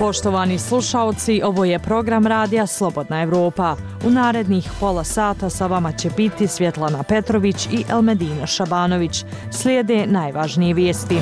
Poštovani slušaoci, ovo je program radija Slobodna Evropa. U narednih pola sata sa vama će biti Svjetlana Petrović i Elmedina Šabanović. Slijede najvažnije vijesti.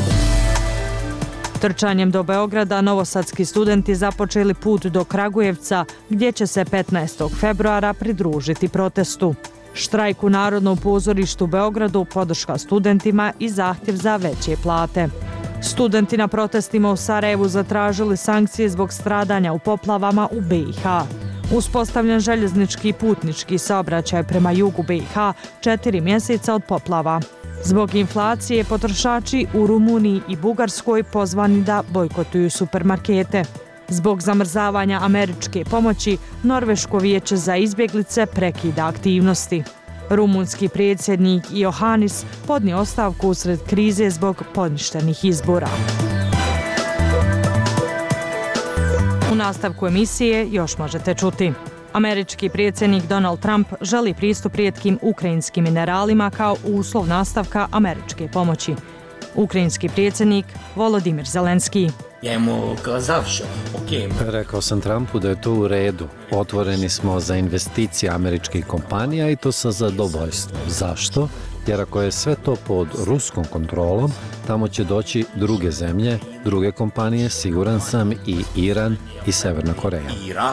Trčanjem do Beograda novosadski studenti započeli put do Kragujevca, gdje će se 15. februara pridružiti protestu. Štrajk u Narodnom pozorištu u Beogradu, podrška studentima i zahtjev za veće plate. Studenti na protestima u Sarajevu zatražili sankcije zbog stradanja u poplavama u BiH. Uspostavljen željeznički i putnički saobraćaj prema jugu BiH 4 mjeseca od poplava. Zbog inflacije potrošači u Rumuniji i Bugarskoj pozvani da bojkotuju supermarkete. Zbog zamrzavanja američke pomoći, Norveško vijeće za izbjeglice prekida aktivnosti. Rumunski predsjednik Iohannis podnio ostavku usred krize zbog poništenih izbora. U nastavku emisije još možete čuti. Američki predsjednik Donald Trump želi pristup rijetkim ukrajinskim mineralima kao uslov nastavka američke pomoći. Ukrajinski predsjednik Volodimir Zelenski. Rekao sam Trumpu da je to u redu. Otvoreni smo za investicije američkih kompanija i to sa zadovoljstvom. Zašto? Jer ako je sve to pod ruskom kontrolom, tamo će doći druge zemlje, druge kompanije, siguran sam, i Iran i Severna Koreja.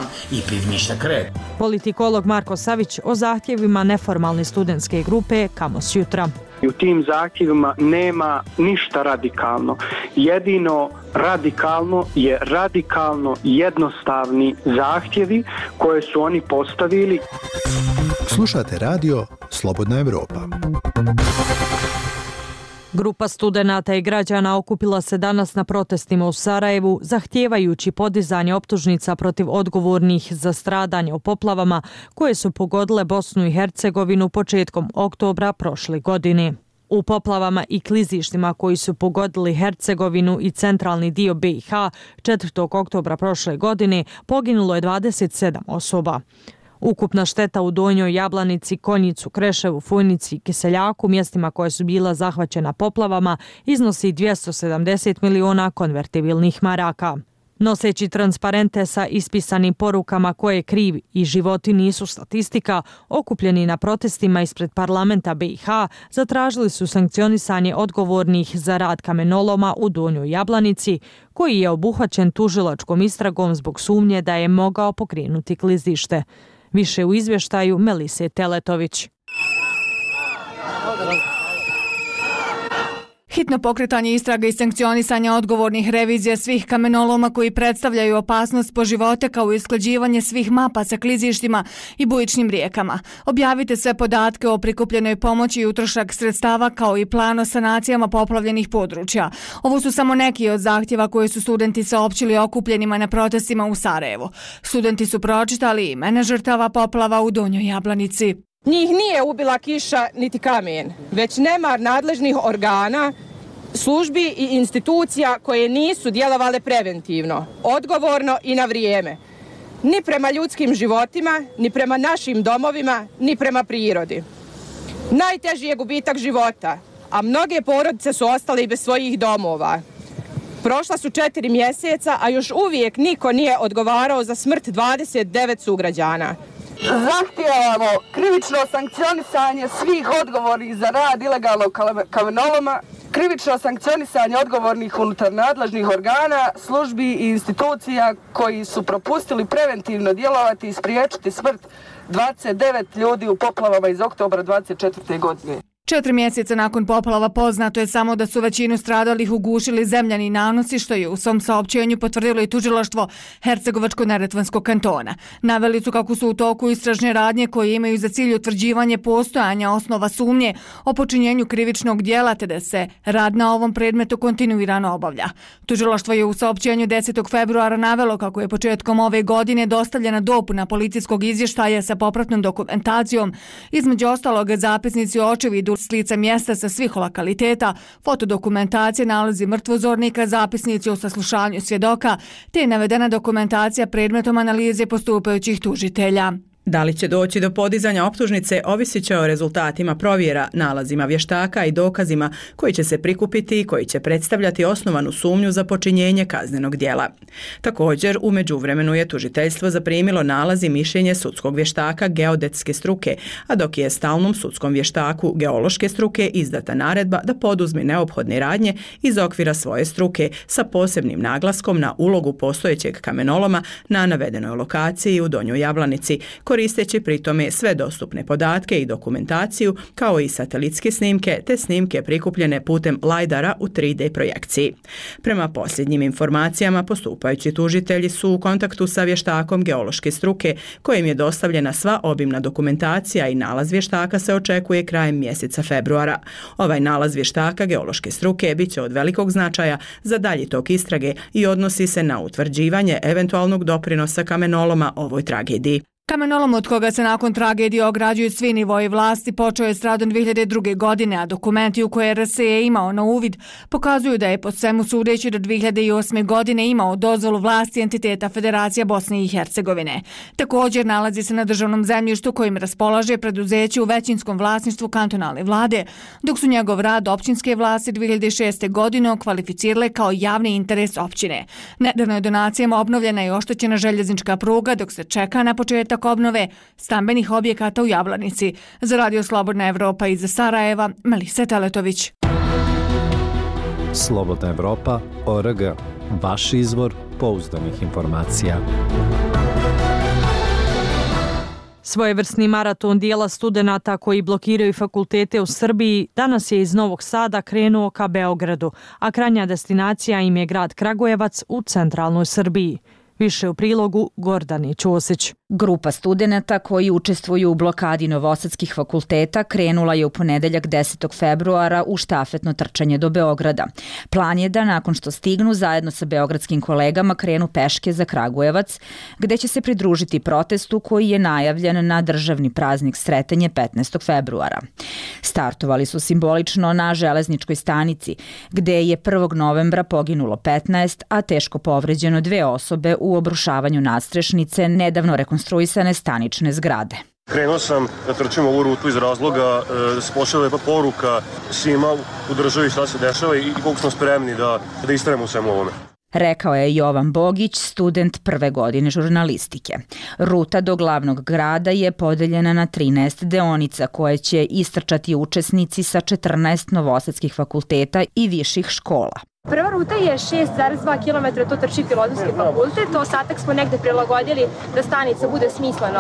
Politikolog Marko Savić o zahtjevima neformalne studentske grupe Kamos jutra. U tim zahtjevima nema ništa radikalno. Jedino radikalno je radikalno jednostavni zahtjevi koje su oni postavili. Slušate radio Slobodna Evropa. Grupa studenata i građana okupila se danas na protestima u Sarajevu, zahtijevajući podizanje optužnica protiv odgovornih za stradanje u poplavama koje su pogodile Bosnu i Hercegovinu početkom oktobra prošle godine. U poplavama i klizištima koji su pogodili Hercegovinu i centralni dio BiH 4. oktobra prošle godine poginulo je 27 osoba. Ukupna šteta u Donjoj Jablanici, Konjicu, Kreševu, Fujnici i Kiseljaku, mjestima koje su bila zahvaćena poplavama, iznosi 270 miliona konvertibilnih maraka. Noseći transparente sa ispisanim porukama koje kriv i životi nisu statistika, okupljeni na protestima ispred parlamenta BiH zatražili su sankcionisanje odgovornih za rad kamenoloma u Donjoj Jablanici, koji je obuhvaćen tužilačkom istragom zbog sumnje da je mogao pokrenuti klizište. Više u izvještaju Melise Teletović. Hitno pokretanje istrage i sankcionisanja odgovornih, revizija svih kamenoloma koji predstavljaju opasnost po živote, kao i usklađivanje svih mapa sa klizištima i bujičnim rijekama. Objavite sve podatke o prikupljenoj pomoći i utrošak sredstava, kao i plan o sanacijama poplavljenih područja. Ovo su samo neki od zahtjeva koje su studenti saopćili okupljenima na protestima u Sarajevu. Studenti su pročitali imena žrtava poplava u Donjoj Jablanici. Njih nije ubila kiša niti kamen, već nemar nadležnih organa, službi i institucija koje nisu djelovale preventivno, odgovorno i na vrijeme. Ni prema ljudskim životima, ni prema našim domovima, ni prema prirodi. Najteži je gubitak života, a mnoge porodice su ostale i bez svojih domova. Prošla su 4 mjeseca, a još uvijek niko nije odgovarao za smrt 29 sugrađana. Zahtijevamo krivično sankcionisanje svih odgovornih za rad ilegalnog kamenoloma, krivično sankcionisanje odgovornih unutar nadležnih organa, službi i institucija koji su propustili preventivno djelovati i spriječiti smrt 29 ljudi u poplavama iz oktobra 24. godine. 4 mjeseca nakon poplava poznato je samo da su većinu stradalih ugušili zemljani nanosi, što je u svom saopćenju potvrdilo i tužilaštvo Hercegovačko-neretvanskog kantona. Naveli su kako su u toku istražne radnje koje imaju za cilj utvrđivanje postojanja osnova sumnje o počinjenju krivičnog djela, te da se rad na ovom predmetu kontinuirano obavlja. Tužilaštvo je u saopćenju 10. februara navelo kako je početkom ove godine dostavljena dopuna policijskog izvještaja sa popratnom dokumentacijom, između ostalog zapisnici o očevidu s lica mjesta sa svih lokaliteta, fotodokumentacije, nalazi mrtvozornika, zapisnici o saslušanju svjedoka, te je navedena dokumentacija predmetom analize postupajućih tužitelja. Da li će doći do podizanja optužnice ovisit će o rezultatima provjera, nalazima vještaka i dokazima koji će se prikupiti i koji će predstavljati osnovanu sumnju za počinjenje kaznenog djela. Također, u međuvremenu je tužiteljstvo zaprimilo nalaz i mišljenje sudskog vještaka geodetske struke, a dok je stalnom sudskom vještaku geološke struke izdata naredba da poduzme neophodne radnje iz okvira svoje struke sa posebnim naglaskom na ulogu postojećeg kamenoloma na navedenoj lokaciji u Donjoj Jablanici, koristeći pritome sve dostupne podatke i dokumentaciju, kao i satelitske snimke te snimke prikupljene putem lajdara u 3D projekciji. Prema posljednjim informacijama, postupajući tužitelji su u kontaktu sa vještakom geološke struke, kojim je dostavljena sva obimna dokumentacija i nalaz vještaka se očekuje krajem mjeseca februara. Ovaj nalaz vještaka geološke struke bit će od velikog značaja za dalji tok istrage i odnosi se na utvrđivanje eventualnog doprinosa kamenoloma ovoj tragediji. Kamenolom od koga se nakon tragedije ograđuju svi nivoji vlasti počeo je s radom 2002. godine, a dokumenti u koje RS je imao na uvid pokazuju da je po svemu sudeći do 2008. godine imao dozvolu vlasti entiteta Federacija Bosne i Hercegovine. Također nalazi se na državnom zemljištu kojim raspolaže preduzeće u većinskom vlasništvu kantonalne vlade, dok su njegov rad općinske vlasti 2006. godine kvalificirale kao javni interes općine. Nedavno je donacijama obnovljena i oštećena željeznička pruga, dok se čeka na početak obnove stambenih objekata u Jablanici. Za Radio Slobodna Evropa iz Sarajeva, Melisa Teletović. Slobodna Evropa.org. Vaš izvor pouzdanih informacija. Svojevrsni maraton dijela studenata koji blokiraju fakultete u Srbiji danas je iz Novog Sada krenuo ka Beogradu, a krajnja destinacija im je grad Kragujevac u centralnoj Srbiji. Više u prilogu Gordani Ćosić. Grupa studenata koji učestvuju u blokadi novosadskih fakulteta krenula je u ponedeljak 10. februara u štafetno trčanje do Beograda. Plan je da nakon što stignu zajedno sa beogradskim kolegama krenu peške za Kragujevac, gde će se pridružiti protestu koji je najavljen na državni praznik Sretenje 15. februara. Startovali su simbolično na železničkoj stanici, gde je 1. novembra poginulo 15, a teško povređeno 2 osobe u obrušavanju nadstrešnice nedavno rekonstruisane stanične zgrade. Krenuo sam da trčim ovu rutu iz razloga da se pošalje poruka svima u državi šta se dešava i koliko smo spremni da istrajemo u svemu ovome. Rekao je Jovan Bogić, student 1. godine žurnalistike. Ruta do glavnog grada je podeljena na 13 deonica koje će istrčati učesnici sa 14 novosadskih fakulteta i viših škola. Prva ruta je 6,2 km, to trči Filozofski fakultet. Ostatak smo negde prilagodili da stanica bude smisleno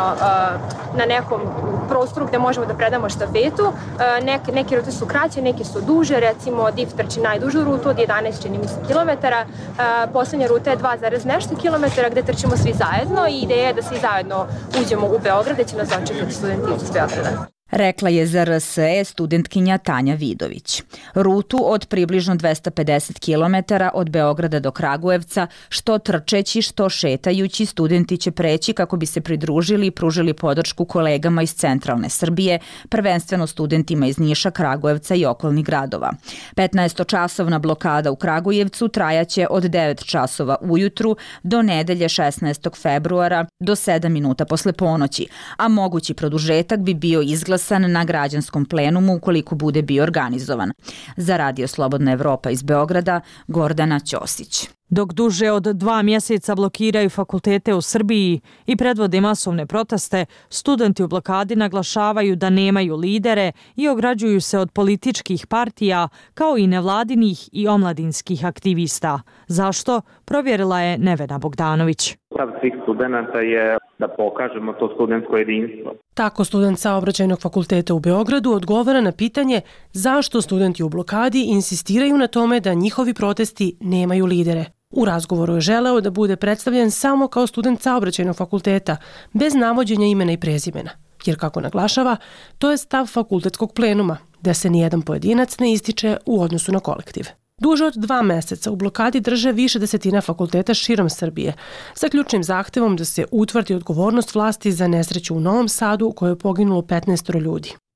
na nekom prostoru gde možemo da predamo štafetu. Neke rute su kraće, neke su duže, recimo DIF trči najdužu rutu od 11 kilometara. Poslednja ruta je 2, nešto kilometara gde trčimo svi zajedno i ideja je da svi zajedno uđemo u Beograd, gde će nas očekati studenti iz Beograda. Rekla je za RSE studentkinja Tanja Vidović. Rutu od približno 250 km od Beograda do Kragujevca, što trčeći, što šetajući, studenti će preći kako bi se pridružili i pružili podršku kolegama iz centralne Srbije, prvenstveno studentima iz Niša, Kragujevca i okolnih gradova. 15-časovna blokada u Kragujevcu trajaće od 9 časova ujutru do nedelje 16. februara do 7 minuta posle ponoći, a mogući produžetak bi bio izglasan na građanskom plenumu ukoliko bude bio organizovan. Za Radio Slobodna Evropa iz Beograda, Gordana Ćosić. Dok duže od 2 mjeseca blokiraju fakultete u Srbiji i predvode masovne proteste, studenti u blokadi naglašavaju da nemaju lidere i ograđuju se od političkih partija kao i nevladinih i omladinskih aktivista. Zašto? Provjerila je Nevena Bogdanović. Stav svih studenta je da pokažemo to studentsko jedinstvo. Tako student Saobraćajnog fakulteta u Beogradu odgovara na pitanje zašto studenti u blokadi insistiraju na tome da njihovi protesti nemaju lidere. U razgovoru je želeo da bude predstavljen samo kao student Saobraćajnog fakulteta, bez navođenja imena i prezimena. Jer, kako naglašava, to je stav fakultetskog plenuma, da se nijedan pojedinac ne ističe u odnosu na kolektiv. Duže od 2 meseca u blokadi drže više desetina fakulteta širom Srbije, sa ključnim zahtevom da se utvrdi odgovornost vlasti za nesreću u Novom Sadu u kojoj je poginulo 15 ljudi.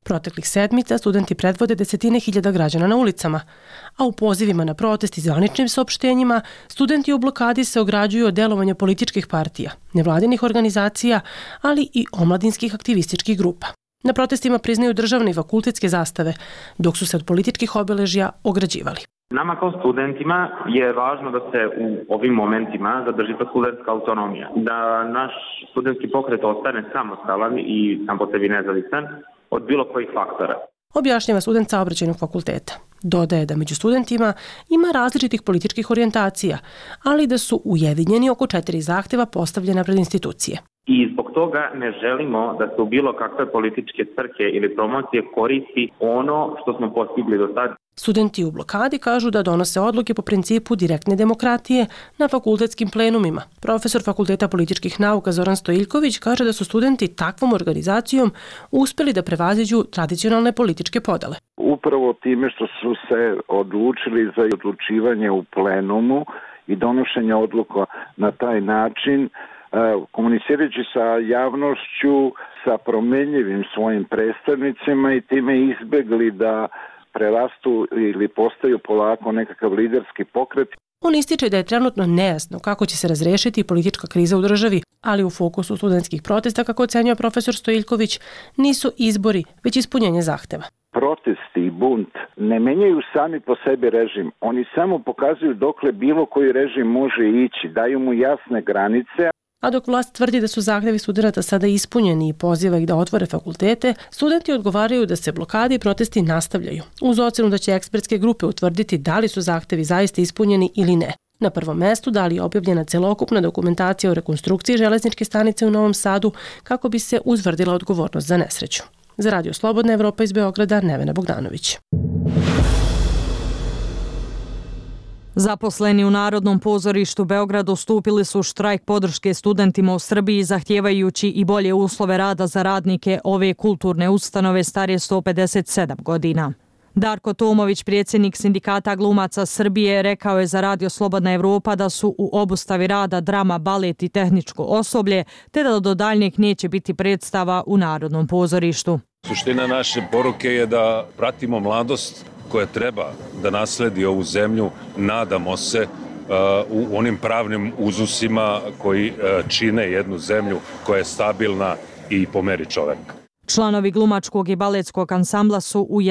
Proteklih sedmica studenti predvode desetine hiljada građana na ulicama, a u pozivima na protest i zvaničnim saopštenjima studenti u blokadi se ograđuju od delovanja političkih partija, nevladinih organizacija, ali i omladinskih aktivističkih grupa. Na protestima priznaju državne i fakultetske zastave, dok su se od političkih obeležja ograđivali. Nama kao studentima je važno da se u ovim momentima zadrži ta studentska autonomija, da naš studentski pokret ostane samostalan i sam po sebi nezavisan od bilo kojih faktora. Objašnjava student Saobraćajnog fakulteta. Dodaje da među studentima ima različitih političkih orijentacija, ali da su ujedinjeni oko 4 zahteva postavljena pred institucije. I zbog toga ne želimo da se u bilo kakve političke svrhe ili promocije koristi ono što smo postigli do sad. Studenti u blokadi kažu da donose odluke po principu direktne demokratije na fakultetskim plenumima. Profesor Fakulteta političkih nauka Zoran Stojiljković kaže da su studenti takvom organizacijom uspeli da prevaziđu tradicionalne političke podele. Upravo time što su se odlučili za odlučivanje u plenumu i donošenje odluka na taj način, komunicirajući sa javnošću, sa promenljivim svojim predstavnicima i time izbegli da prerastu ili postaju polako nekakav liderski pokret. On ističe da je trenutno nejasno kako će se razrešiti politička kriza u državi, ali u fokusu studentskih protesta, kako ocenjuje profesor Stojiljković, nisu izbori, već ispunjenje zahteva. Protesti i bunt ne menjaju sami po sebi režim. Oni samo pokazuju dokle bilo koji režim može ići, daju mu jasne granice. A dok vlast tvrdi da su zahtevi studenata sada ispunjeni i poziva ih da otvore fakultete, studenti odgovaraju da se blokade i protesti nastavljaju, uz ocenu da će ekspertske grupe utvrditi da li su zahtevi zaista ispunjeni ili ne. Na prvom mestu da li je objavljena celokupna dokumentacija o rekonstrukciji železničke stanice u Novom Sadu kako bi se utvrdila odgovornost za nesreću. Za Radio Slobodna Evropa iz Beograda, Nevena Bogdanović. Zaposleni u Narodnom pozorištu Beogradu stupili su u štrajk podrške studentima u Srbiji, zahtijevajući i bolje uslove rada za radnike ove kulturne ustanove stare 157 godina. Darko Tomović, predsjednik Sindikata glumaca Srbije, rekao je za Radio Slobodna Evropa da su u obustavi rada drama, balet i tehničko osoblje, te da do daljnjeg neće biti predstava u Narodnom pozorištu. Suština naše poruke je da pratimo mladost koja treba da nasledi ovu zemlju, nadamo se, u onim pravnim uzusima koji čine jednu zemlju koja je stabilna i po meri čoveka. Članovi glumačkog i baletskog ansambla su u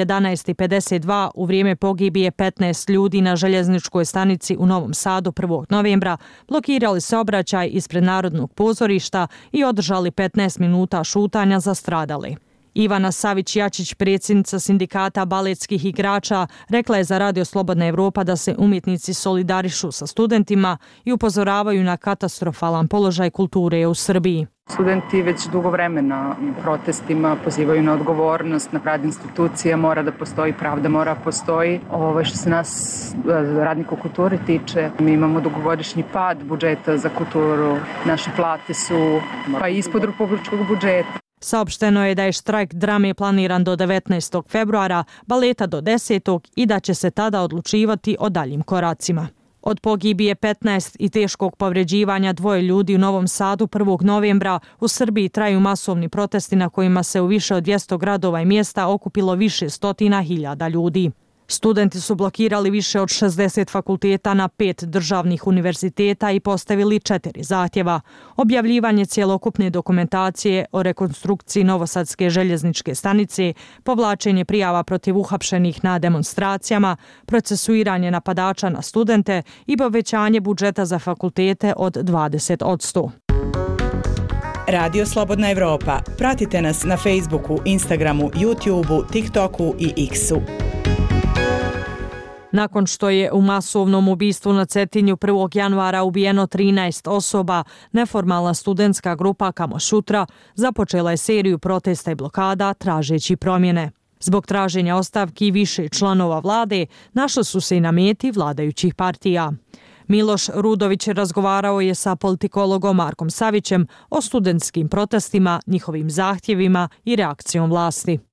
11:52 u vrijeme pogibije 15 ljudi na željezničkoj stanici u Novom Sadu 1. novembra blokirali saobraćaj ispred Narodnog pozorišta i održali 15 minuta šutanja za stradali. Ivana Savić-Jačić, predsjednica Sindikata baletskih igrača, rekla je za Radio Slobodna Evropa da se umjetnici solidarišu sa studentima i upozoravaju na katastrofalan položaj kulture u Srbiji. Studenti već dugo vremena protestima pozivaju na odgovornost, na rad institucija, mora da postoji, pravda mora postoji. Što se nas radnika u kulturi tiče, mi imamo dugogodišnji pad budžeta za kulturu, naše plate su pa ispod republičkog budžeta. Saopšteno je da je štrajk drame planiran do 19. februara, baleta do 10. i da će se tada odlučivati o daljim koracima. Od pogibije 15 i teškog povređivanja 2 ljudi u Novom Sadu 1. novembra u Srbiji traju masovni protesti na kojima se u više od 200 gradova i mjesta okupilo više stotina hiljada ljudi. Studenti su blokirali više od 60 fakulteta na 5 državnih univerziteta i postavili 4 zahtjeva. Objavljivanje cjelokupne dokumentacije o rekonstrukciji Novosadske željezničke stanice, povlačenje prijava protiv uhapšenih na demonstracijama, procesuiranje napadača na studente i povećanje budžeta za fakultete od 20%. Radio Slobodna Evropa. Pratite nas na Facebooku, Instagramu, YouTubeu, TikToku i X-u. Nakon što je u masovnom ubistvu na Cetinju 1. januara ubijeno 13 osoba, neformalna studentska grupa Kamošutra započela je seriju protesta i blokada tražeći promjene. Zbog traženja ostavki više članova vlade našli su se i na meti vladajućih partija. Miloš Rudović razgovarao je sa politikologom Markom Savićem o studentskim protestima, njihovim zahtjevima i reakcijom vlasti.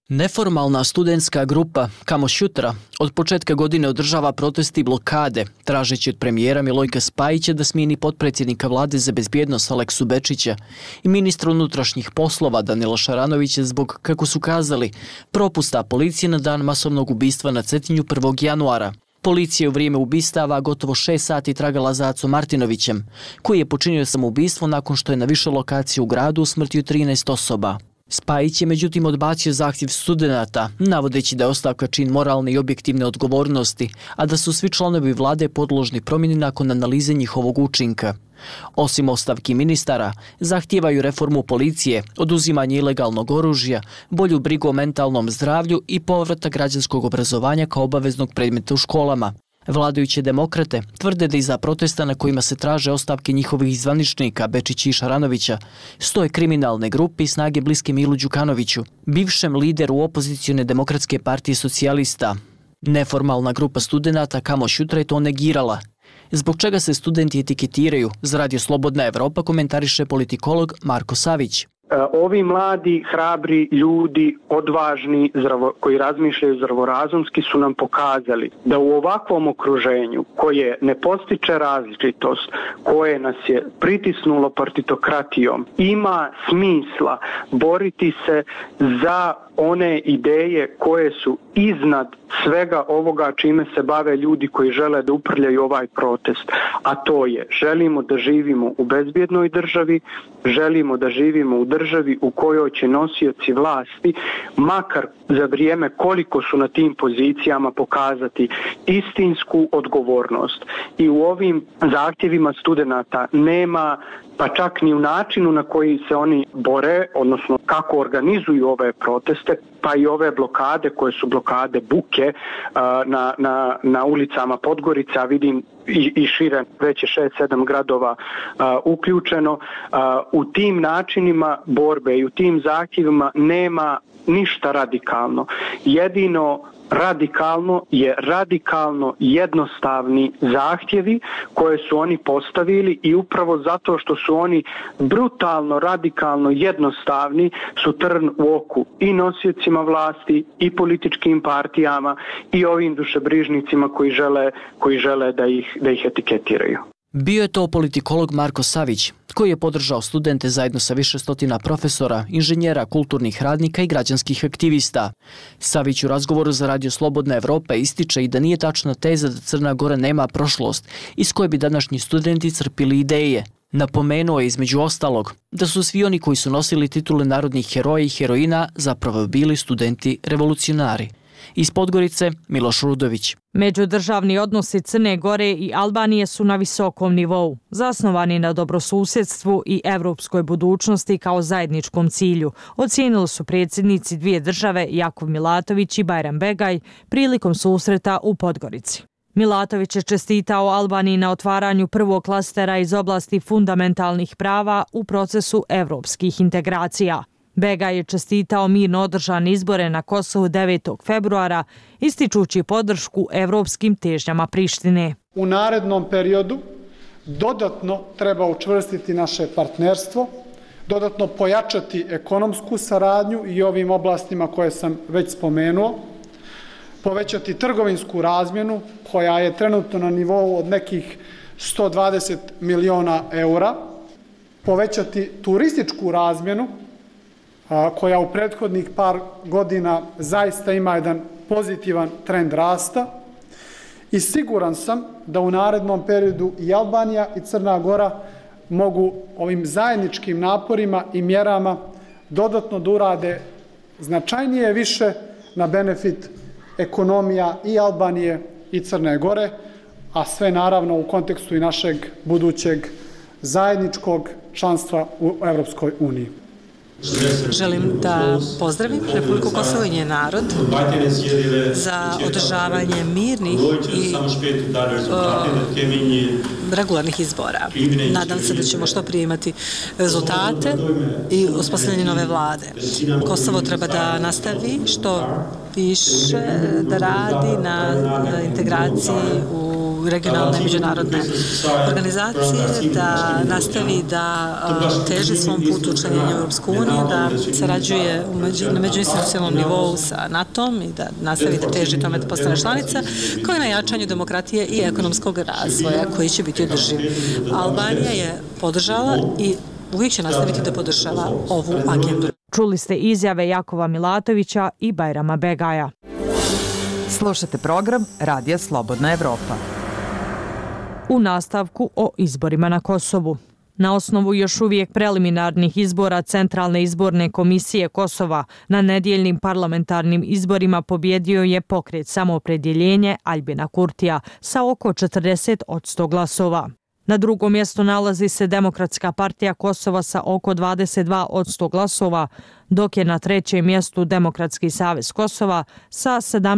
Neformalna studentska grupa Kamo Šutra od početka godine održava protesti i blokade, tražeći od premijera Milojka Spajića da smijeni potpredsjednika vlade za bezbjednost Aleksu Bečića i ministra unutrašnjih poslova Danila Šaranovića zbog, kako su kazali, propusta policije na dan masovnog ubistva na Cetinju 1. januara. Policija je u vrijeme ubistava gotovo 6 sati tragala za Acom Martinovićem, koji je počinio samoubistvo nakon što je na više lokacija u gradu usmrtio 13 osoba. Spajić je međutim odbacio zahtjev studenata, navodeći da je ostavka čin moralne i objektivne odgovornosti, a da su svi članovi vlade podložni promjeni nakon analize njihovog učinka. Osim ostavki ministara, zahtijevaju reformu policije, oduzimanje ilegalnog oružja, bolju brigu o mentalnom zdravlju i povratak građanskog obrazovanja kao obaveznog predmeta u školama. Vladajuće demokrate tvrde da iza protesta na kojima se traže ostavke njihovih zvaničnika Bečića i Šaranovića stoje kriminalne grupe i snage bliske Milu Đukanoviću, bivšem lideru opozicione demokratske partije socijalista. Neformalna grupa studenata Kamo Šutra je to negirala. Zbog čega se studenti etiketiraju, za Radio Slobodna Evropa komentariše politikolog Marko Savić. Ovi mladi, hrabri ljudi, odvažni, koji razmišljaju zdravorazumski su nam pokazali da u ovakvom okruženju koje ne postiče različitost, koje nas je pritisnulo partitokratijom, ima smisla boriti se za one ideje koje su iznad svega ovoga čime se bave ljudi koji žele da uprljaju ovaj protest. A to je, želimo da živimo u bezbjednoj državi, želimo da živimo u državi u kojoj će nosioci vlasti, makar za vrijeme koliko su na tim pozicijama, pokazati istinsku odgovornost. I u ovim zahtjevima studenata nema, pa čak ni u načinu na koji se oni bore, odnosno kako organizuju ove proteste, pa i ove blokade koje su blokade buke na ulicama Podgorica, vidim i šire, već je 6-7 gradova uključeno. U tim načinima borbe i u tim zahtjevima nema ništa radikalno. Jedino radikalno je radikalno jednostavni zahtjevi koje su oni postavili i upravo zato što su oni brutalno, radikalno jednostavni su trn u oku i nosiocima vlasti i političkim partijama i ovim dušebrižnicima koji žele da ih etiketiraju. Bio je to politikolog Marko Savić, koji je podržao studente zajedno sa više stotina profesora, inženjera, kulturnih radnika i građanskih aktivista. Savić u razgovoru za Radio Slobodna Evropa ističe i da nije tačna teza da Crna Gora nema prošlost, iz koje bi današnji studenti crpili ideje. Napomenuo je između ostalog da su svi oni koji su nosili titule narodnih heroja i heroina zapravo bili studenti revolucionari. Iz Podgorice, Miloš Rudović. Međudržavni odnosi Crne Gore i Albanije su na visokom nivou, zasnovani na dobrosusjedstvu i evropskoj budućnosti kao zajedničkom cilju, ocijenili su predsjednici dvije države Jakov Milatović i Bajram Begaj prilikom susreta u Podgorici. Milatović je čestitao Albaniji na otvaranju prvog klastera iz oblasti fundamentalnih prava u procesu evropskih integracija. Begaj je čestitao mirno održane izbore na Kosovu 9. februara, ističući podršku evropskim težnjama Prištine. U narednom periodu dodatno treba učvrstiti naše partnerstvo, dodatno pojačati ekonomsku saradnju i ovim oblastima koje sam već spomenuo, povećati trgovinsku razmjenu koja je trenutno na nivou od nekih 120 miliona eura, povećati turističku razmjenu koja u prethodnih par godina zaista ima jedan pozitivan trend rasta i siguran sam da u narednom periodu i Albanija i Crna Gora mogu ovim zajedničkim naporima i mjerama dodatno da urade značajnije više na benefit ekonomija i Albanije i Crne Gore, a sve naravno u kontekstu i našeg budućeg zajedničkog članstva u Evropskoj uniji. Želim da pozdravim Republiku Kosovo i njen narod za održavanje mirnih i regularnih izbora. Nadam se da ćemo što prije imati rezultate i uspostavljanje nove vlade. Kosovo treba da nastavi što više da radi na integraciji u regionalne i međunarodne organizacije, da nastavi da teži svom putu učlanjenja u Europsku uniju, da sarađuje na međuinstitucionalnom nivou sa NATO-om i da nastavi da teži tome da postane članica, kao i na jačanju demokratije i ekonomskog razvoja koji će biti održiv. Albanija je podržala i uvijek će nastaviti da podržava ovu agendu. Čuli ste izjave Jakova Milatovića i Bajrama Begaja. Slušate program Radija Slobodna Evropa. U nastavku o izborima na Kosovu. Na osnovu još uvijek preliminarnih izbora Centralne izborne komisije Kosova na nedjeljnim parlamentarnim izborima pobjedio je pokret Samoopredjeljenje Aljbina Kurtija sa oko 40% glasova. Na drugom mjestu nalazi se Demokratska partija Kosova sa oko 22% glasova, dok je na trećem mjestu Demokratski savez Kosova sa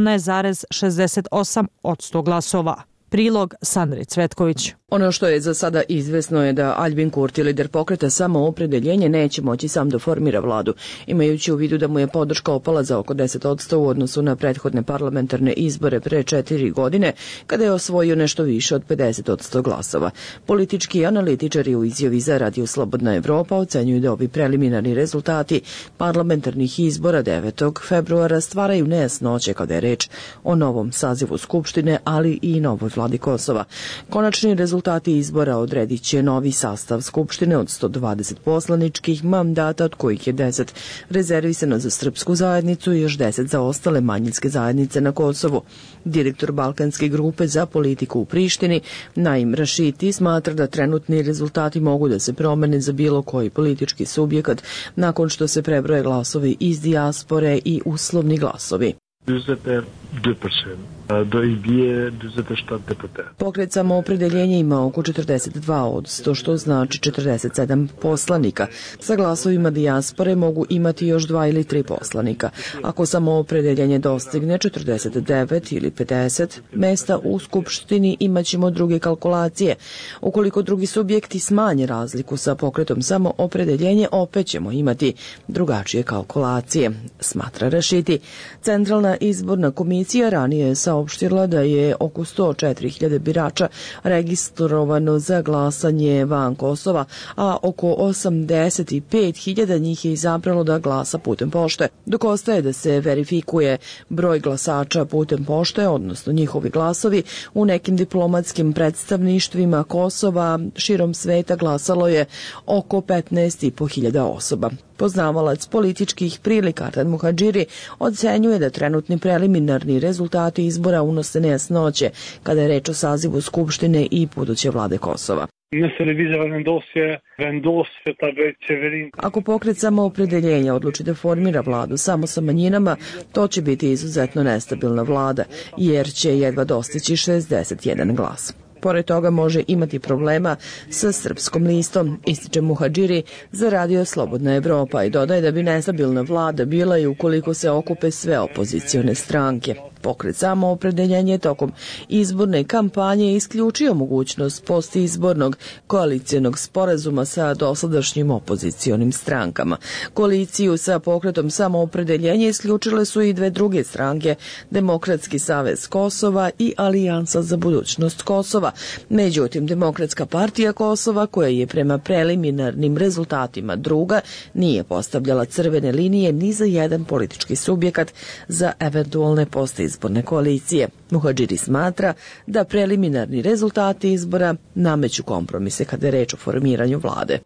17,68% glasova. Prilog Sandri Cvetković. Ono što je za sada izvesno je da Aljbin Kurti, lider pokreta Samoopredjeljenje, neće moći sam da formira vladu, imajući u vidu da mu je podrška opala za oko 10% u odnosu na prethodne parlamentarne izbore pre 4 godine, kada je osvojio nešto više od 50% glasova. Politički analitičari u izjavi za Radio Slobodna Evropa ocenjuju da ovi preliminarni rezultati parlamentarnih izbora 9. februara stvaraju nejasnoće kada je reč o novom sazivu Skupštine, ali i novoj vladi Kosova. Konačni rezultati izbora odredit će novi sastav Skupštine od 120 poslaničkih mandata, od kojih je 10 rezervisano za srpsku zajednicu i još 10 za ostale manjinske zajednice na Kosovu. Direktor Balkanske grupe za politiku u Prištini, Naim Rašiti, smatra da trenutni rezultati mogu da se promene za bilo koji politički subjekat nakon što se prebroje glasovi iz dijaspore i uslovni glasovi. 22%. Do ih bije 27 deputata. Pokret Samoopredjeljenje ima oko 42%, što znači 47 poslanika. Sa glasovima dijaspore mogu imati još 2 ili 3 poslanika. Ako Samoopredjeljenje dostigne 49 ili 50 mesta u Skupštini, imaćemo druge kalkulacije. Ukoliko drugi subjekti smanje razliku sa pokretom Samoopredjeljenje, opet ćemo imati drugačije kalkulacije, smatra Rašiti. Centralna izborna komisija ranije je saopštila da je oko 104.000 birača registrovano za glasanje van Kosova, a oko 85.000 njih je izabralo da glasa putem pošte, dok ostaje da se verifikuje broj glasača putem pošte, odnosno njihovi glasovi. U nekim diplomatskim predstavništvima Kosova širom sveta glasalo je oko 15.500 osoba. Poznavalac političkih prilika Artan Muhadžiri ocenjuje da trenutni preliminarni rezultati izbora unose nejasnoće kada je reč o sazivu Skupštine i buduće vlade Kosova. Ako pokret Samoopredjeljenja odluči da formira vladu samo sa manjinama, to će biti izuzetno nestabilna vlada, jer će jedva dostići 61 glas. Pored toga može imati problema sa srpskom listom, ističe Muhadžiri za Radio Slobodna Evropa i dodaje da bi nestabilna vlada bila i ukoliko se okupe sve opozicione stranke. Pokret Samoopredjeljenje tokom izborne kampanje isključio mogućnost postizbornog koalicijonog sporazuma sa dosadašnjim opozicionim strankama. Koaliciju sa pokretom Samoopredjeljenje isključile su i dve druge stranke, Demokratski savez Kosova i Alijansa za budućnost Kosova. Međutim, Demokratska partija Kosova, koja je prema preliminarnim rezultatima druga, nije postavljala crvene linije ni za jedan politički subjekat za eventualne postizborne koalicije. Muhadžiri smatra da preliminarni rezultati izbora nameću kompromise kada je reč o formiranju vlade.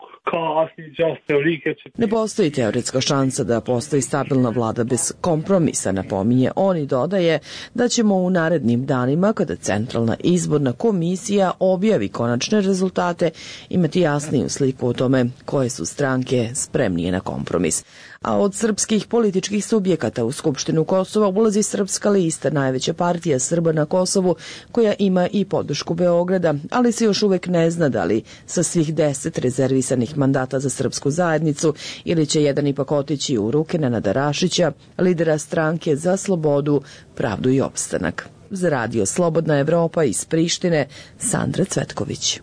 Ne postoji teoretska šansa da postoji stabilna vlada bez kompromisa, napominje on i dodaje da ćemo u narednim danima, kada Centralna izborna komisija objavi konačne rezultate, imati jasniju sliku o tome koje su stranke spremnije na kompromis. A od srpskih političkih subjekata u Skupštinu Kosova ulazi Srpska lista, najveća partija Srba na Kosovu, koja ima i podršku Beograda, ali se još uvek ne zna da li sa svih 10 rezervisanih mandata za srpsku zajednicu ili će jedan ipak otići u ruke Nenada Rašića, lidera stranke za slobodu, pravdu i opstanak. Za Radio Slobodna Evropa iz Prištine, Sandra Cvetković.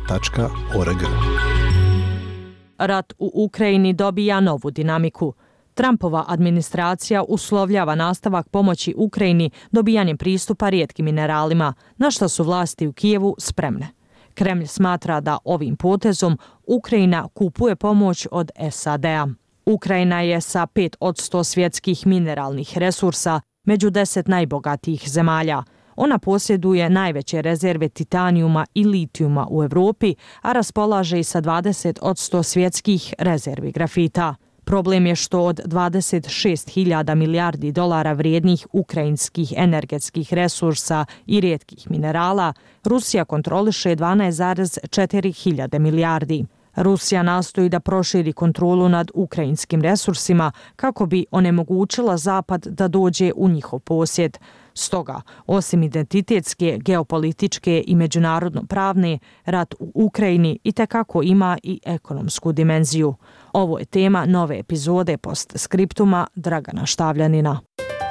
slobodnaevropa.org. Rat u Ukrajini dobija novu dinamiku. Trumpova administracija uslovljava nastavak pomoći Ukrajini dobijanjem pristupa rijetkim mineralima, na što su vlasti u Kijevu spremne. Kremlj smatra da ovim potezom Ukrajina kupuje pomoć od SAD-a. Ukrajina je sa 5% svjetskih mineralnih resursa među 10 najbogatijih zemalja. Ona posjeduje najveće rezerve titanijuma i litijuma u Evropi, a raspolaže i sa 20% svjetskih rezervi grafita. Problem je što od 26.000 milijardi dolara vrijednih ukrajinskih energetskih resursa i rijetkih minerala, Rusija kontroliše 12,4 milijardi. Rusija nastoji da proširi kontrolu nad ukrajinskim resursima kako bi onemogućila Zapad da dođe u njihov posjed. Stoga, osim identitetske, geopolitičke i međunarodno pravne, rat u Ukrajini itekako ima i ekonomsku dimenziju. Ovo je tema nove epizode Postskriptuma Dragana Štavljanina.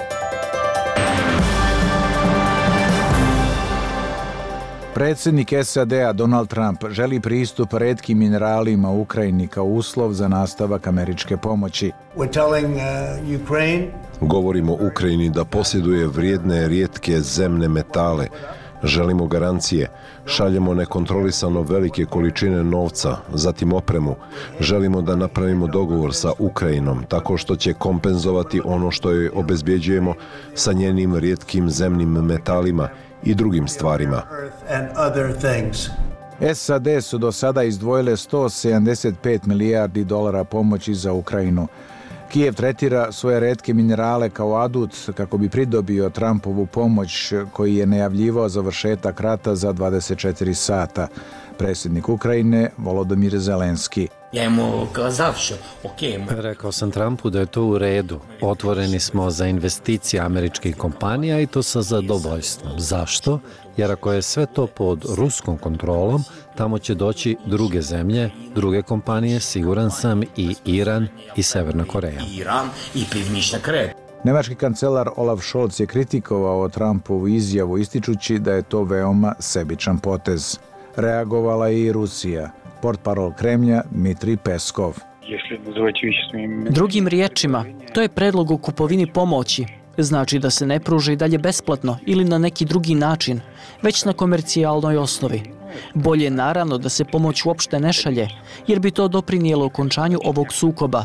Predsjednik SAD-a Donald Trump želi pristup retkim mineralima u Ukrajini kao uslov za nastavak američke pomoći. Govorimo Ukrajini da posjeduje vrijedne rijetke zemne metale. Želimo garancije. Šaljemo nekontrolisano velike količine novca, zatim opremu. Želimo da napravimo dogovor sa Ukrajinom tako što će kompenzovati ono što joj obezbjeđujemo sa njenim rijetkim zemnim metalima i drugim stvarima. SAD su do sada izdvojile 175 milijardi dolara pomoći za Ukrajinu. Kijev tretira svoje retke minerale kao adut kako bi pridobio Trumpovu pomoć koji je najavljivao završetak rata za 24 sata. Predsjednik Ukrajine Volodymyr Zelenski. Rekao sam Trumpu da je to u redu. Otvoreni smo za investicije američkih kompanija i to sa zadovoljstvom. Zašto? Jer ako je sve to pod ruskom kontrolom, tamo će doći druge zemlje, druge kompanije, siguran sam, i Iran i Severna Koreja. Nemački kancelar Olaf Scholz je kritikovao Trumpovu izjavu ističući da je to veoma sebičan potez. Reagovala je i Rusija. Portparol Kremlja Dmitrij Peskov. Drugim riječima, to je predlog o kupovini pomoći. Znači da se ne pruža i dalje besplatno ili na neki drugi način, već na komercijalnoj osnovi. Bolje je naravno da se pomoć uopšte ne šalje, jer bi to doprinijelo okončanju ovog sukoba.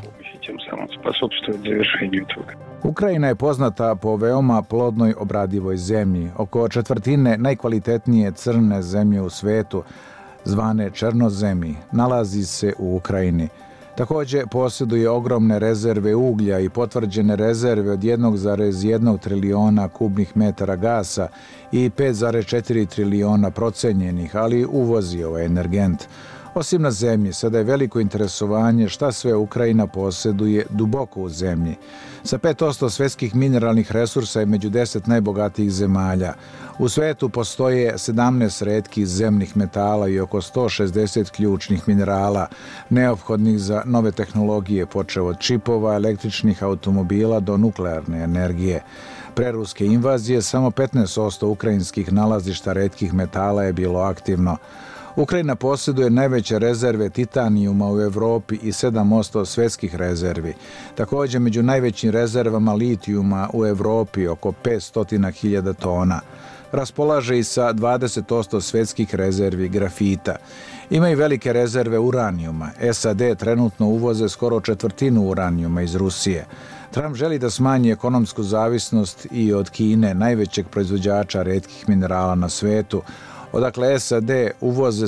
Ukrajina je poznata po veoma plodnoj obradivoj zemlji. Oko četvrtine najkvalitetnije crne zemlje u svetu, zvane černozemi, nalazi se u Ukrajini. Također posjeduje ogromne rezerve uglja i potvrđene rezerve od 1,1 trilijona kubnih metara gasa i 5,4 trilijona procenjenih, ali uvozi ovaj energent. Osim na zemlji, sada je veliko interesovanje šta sve Ukrajina posjeduje duboko u zemlji. Sa 5% svjetskih mineralnih resursa je među 10 najbogatijih zemalja. U svetu postoje 17 retkih zemnih metala i oko 160 ključnih minerala, neophodnih za nove tehnologije, počev od čipova, električnih automobila do nuklearne energije. Pre ruske invazije samo 15% ukrajinskih nalazišta retkih metala je bilo aktivno. Ukrajina posjeduje najveće rezerve titanijuma u Evropi i 7% svjetskih rezervi. Također među najvećim rezervama litijuma u Evropi oko 500.000 tona. Raspolaže i sa 20% svjetskih rezervi grafita. Ima i velike rezerve uranijuma. SAD trenutno uvoze skoro četvrtinu uranijuma iz Rusije. Trump želi da smanji ekonomsku zavisnost i od Kine, najvećeg proizvođača retkih minerala na svetu, odakle SAD uvoze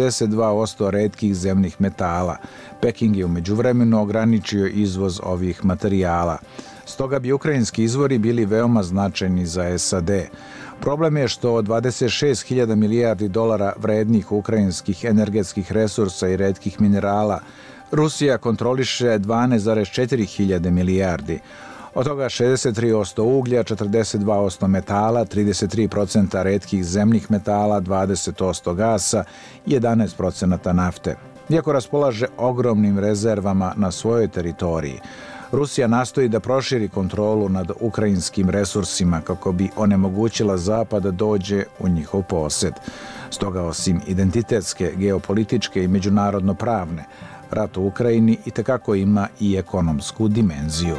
72% retkih zemnih metala. Peking je u međuvremenu ograničio izvoz ovih materijala. Stoga bi ukrajinski izvori bili veoma značajni za SAD. Problem je što od 26.000 milijardi dolara vrednih ukrajinskih energetskih resursa i retkih minerala, Rusija kontroliše 12,4 hiljade milijardi. Od toga 63% uglja, 42% metala, 33% retkih zemnih metala, 20% gasa i 11% nafte. Iako raspolaže ogromnim rezervama na svojoj teritoriji, Rusija nastoji da proširi kontrolu nad ukrajinskim resursima kako bi onemogućila Zapad da dođe u njihov posjed. Stoga, osim identitetske, geopolitičke i međunarodno pravne, rat u Ukrajini itekako ima i ekonomsku dimenziju.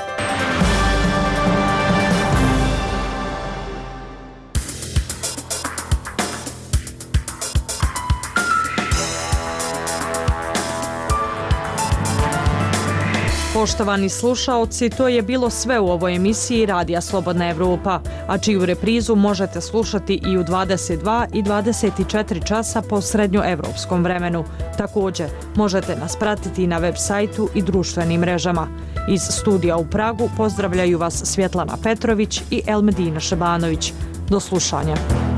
Poštovani slušaoci, to je bilo sve u ovoj emisiji Radija Slobodna Evropa, a čiju reprizu možete slušati i u 22 i 24 časa po srednjoevropskom vremenu. Također, možete nas pratiti na web sajtu i društvenim mrežama. Iz studija u Pragu pozdravljaju vas Svjetlana Petrović i Elmedina Šebanović. Do slušanja.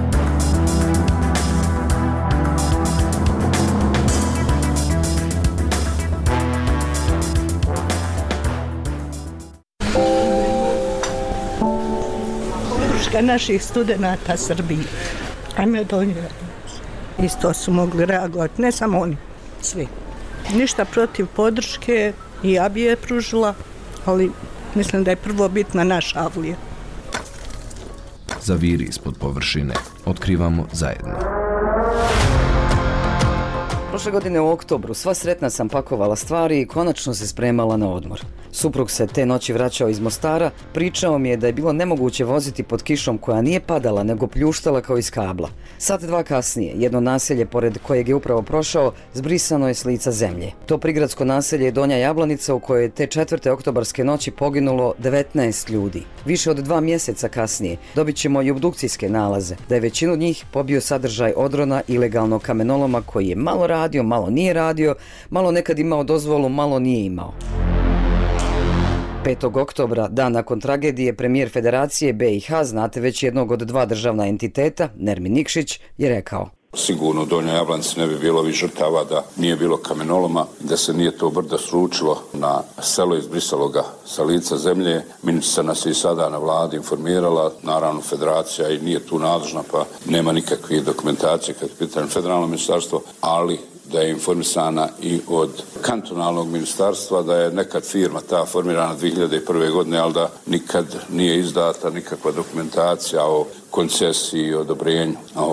Naših studenata Srbiji. Ajme donijeli. Isto su mogli reagovati, ne samo oni, svi. Ništa protiv podrške i ja bi je pružila, ali mislim da je prvo bitna naša avlija. Zaviri ispod površine. Otkrivamo zajedno. Prošle godine u oktobru sva sretna sam pakovala stvari i konačno se spremala na odmor. Suprug se te noći vraćao iz Mostara, pričao mi je da je bilo nemoguće voziti pod kišom koja nije padala nego pljuštala kao iz kabla. Sat dva kasnije, jedno naselje pored kojeg je upravo prošao, zbrisano je s lica zemlje. To prigradsko naselje je Donja Jablanica u kojoj je te 4. oktobarske noći poginulo 19 ljudi. Više od 2 mjeseca kasnije dobit ćemo i obdukcijske nalaze, da je većinu njih pobio sadržaj odrona ilegalnog kamenoloma koji je malo radio, malo nije radio, malo nekad imao dozvolu, malo nije imao. 5. oktobra, dan nakon tragedije, premijer Federacije BiH, znate već jednog od 2 državna entiteta, Nermin Nikšić, je rekao: Sigurno u Donjoj Jablanci ne bi bilo ovih žrtava da nije bilo kamenoloma, da se nije to brdo sručilo na selo, izbrisalo ga sa lica zemlje. Ministrica nas je i sada na vladi informirala, naravno Federacija i nije tu nadležna, pa nema nikakve dokumentacije kad je pitanje federalno ministarstvo, ali da je informisana i od kantonalnog ministarstva, da je nekad firma ta formirana 2001. godine, ali da nikad nije izdata nikakva dokumentacija o koncesiji i odobrenju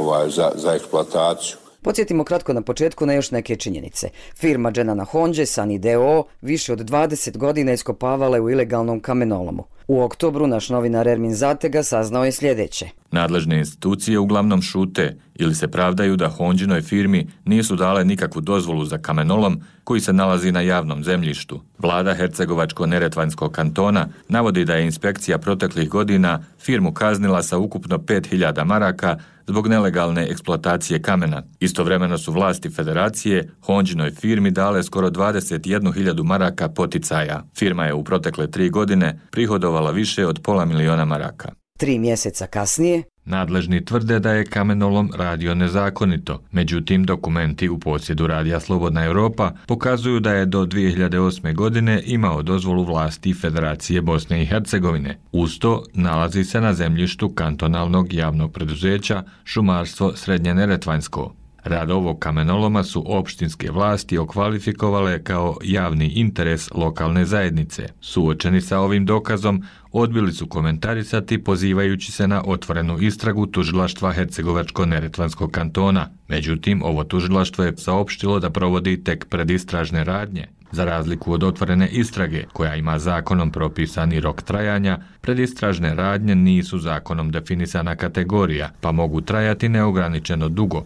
za eksploataciju. Podsjetimo kratko na početku na još neke činjenice. Firma Dženana Honđe, Sani D.O. više od 20 godina iskopavala je u ilegalnom kamenolomu. U oktobru naš novinar Ermin Zatega saznao je sljedeće. Nadležne institucije uglavnom šute ili se pravdaju da Honđinoj firmi nisu dale nikakvu dozvolu za kamenolom koji se nalazi na javnom zemljištu. Vlada Hercegovačko-Neretvanskog kantona navodi da je inspekcija proteklih godina firmu kaznila sa ukupno 5.000 maraka zbog nelegalne eksploatacije kamena. Istovremeno su vlasti Federacije Honđinoj firmi dale skoro 21.000 maraka poticaja. Firma je u protekle 3 godine prihodovala više od $500.000 maraka. 3 mjeseca kasnije, nadležni tvrde da je kamenolom radio nezakonito. Međutim, dokumenti u posjedu Radija Slobodna Evropa pokazuju da je do 2008. godine imao dozvolu vlasti Federacije Bosne i Hercegovine. Uz to nalazi se na zemljištu kantonalnog javnog preduzeća Šumarstvo Srednje Neretvanjsko. Rad ovog kamenoloma su opštinske vlasti okvalifikovale kao javni interes lokalne zajednice. Suočeni sa ovim dokazom, odbili su komentarisati pozivajući se na otvorenu istragu tužilaštva Hercegovačko-Neretvanskog kantona. Međutim, ovo tužilaštvo je saopštilo da provodi tek predistražne radnje. Za razliku od otvorene istrage, koja ima zakonom propisani rok trajanja, predistražne radnje nisu zakonom definisana kategorija, pa mogu trajati neograničeno dugo.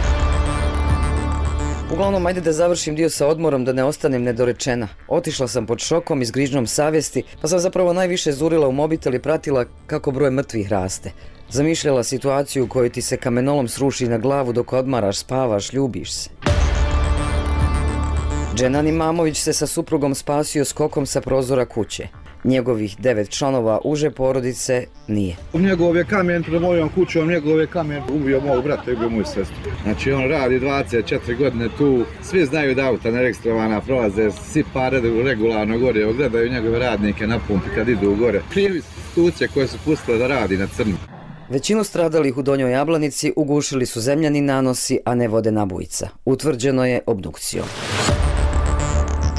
Uglavnom, ajde da završim dio sa odmorom da ne ostanem nedorečena. Otišla sam pod šokom i s grižnjom savjesti, pa sam zapravo najviše zurila u mobitel i pratila kako broj mrtvih raste. Zamišljala situaciju u kojoj ti se kamenolom sruši na glavu dok odmaraš, spavaš, ljubiš se. Dženan Imamović se sa suprugom spasio skokom sa prozora kuće. Njegovih 9 članova uže porodice nije. Njegov je kamen pred mojom kućom, njegov je kamen ubio mog brata i ubio moju sestru. Znači on radi 24 godine tu, svi znaju da auta neregistrovana prolaze, svi pare regularno gore, gledaju njegove radnike na pumpi kad idu gore. Krivi institucije koje su pustile da radi na crno. Većinu stradalih u Donjoj Jablanici ugušili su zemljani nanosi, a ne vodena bujica. Utvrđeno je obdukcijom.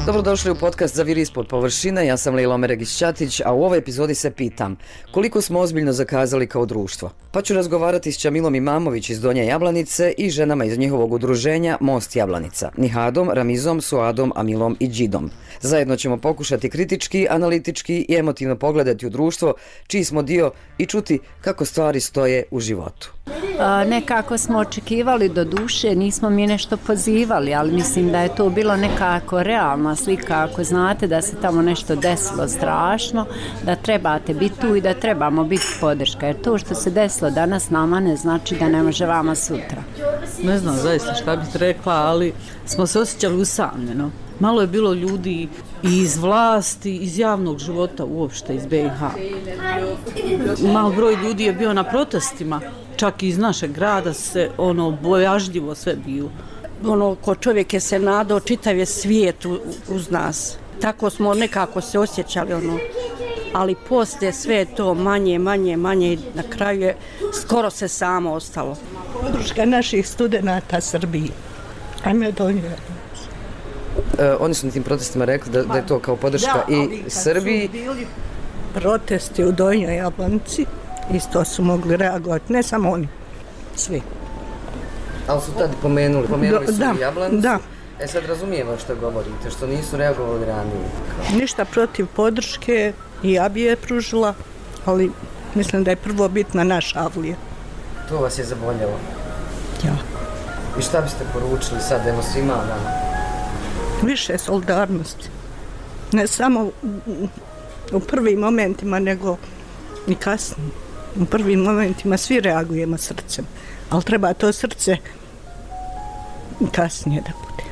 Dobrodošli u podcast Zaviri ispod površine, ja sam Lejla Meregić-Ćatić, a u ovoj epizodi se pitam koliko smo ozbiljno zakazali kao društvo. Pa ću razgovarati s Čamilom Imamović iz Donje Jablanice i ženama iz njihovog udruženja Most Jablanica, Nihadom, Ramizom, Suadom, Amilom i Đidom. Zajedno ćemo pokušati kritički, analitički i emotivno pogledati u društvo čiji smo dio i čuti kako stvari stoje u životu. Nekako smo očekivali, do duše nismo mi nešto pozivali, ali mislim da je to bilo nekako realna slika. Ako znate da se tamo nešto desilo strašno, da trebate biti tu i da trebamo biti podrška, jer to što se desilo danas nama ne znači da ne može vama sutra. Ne znam zaista šta bih rekla, ali smo se osjećali usamljeno. Malo je bilo ljudi i iz vlasti, iz javnog života uopšte, iz BiH. Malo broj ljudi je bio na protestima, čak i iz našeg grada se bojažljivo sve bilo. Ko čovjek je se nadao, čitav je svijet uz nas. Tako smo nekako se osjećali, ali poslije sve to manje, na kraju je skoro se samo ostalo. Podrška naših studenata Srbiji. Ajme Donje. Oni su na tim protestima rekli da je to kao podrška i Srbiji. Da, ali kad su bili protesti u Donjoj Jablanici, isto su mogli reagovati, ne samo oni, svi. Ali su tada pomenuli su i Jablanicu. Da. Sad razumijemo što govorite, što nisu reagovali ranije. Ništa protiv podrške i ja bi je pružila, ali mislim da je prvo bitna naša avlija. To vas je zaboljelo? Ja. I šta biste poručili sad, svima nama? Više solidarnosti. Ne samo u prvim momentima, nego i kasnije. U prvim momentima svi reagujemo srcem, ali treba to srce kasnije da bude.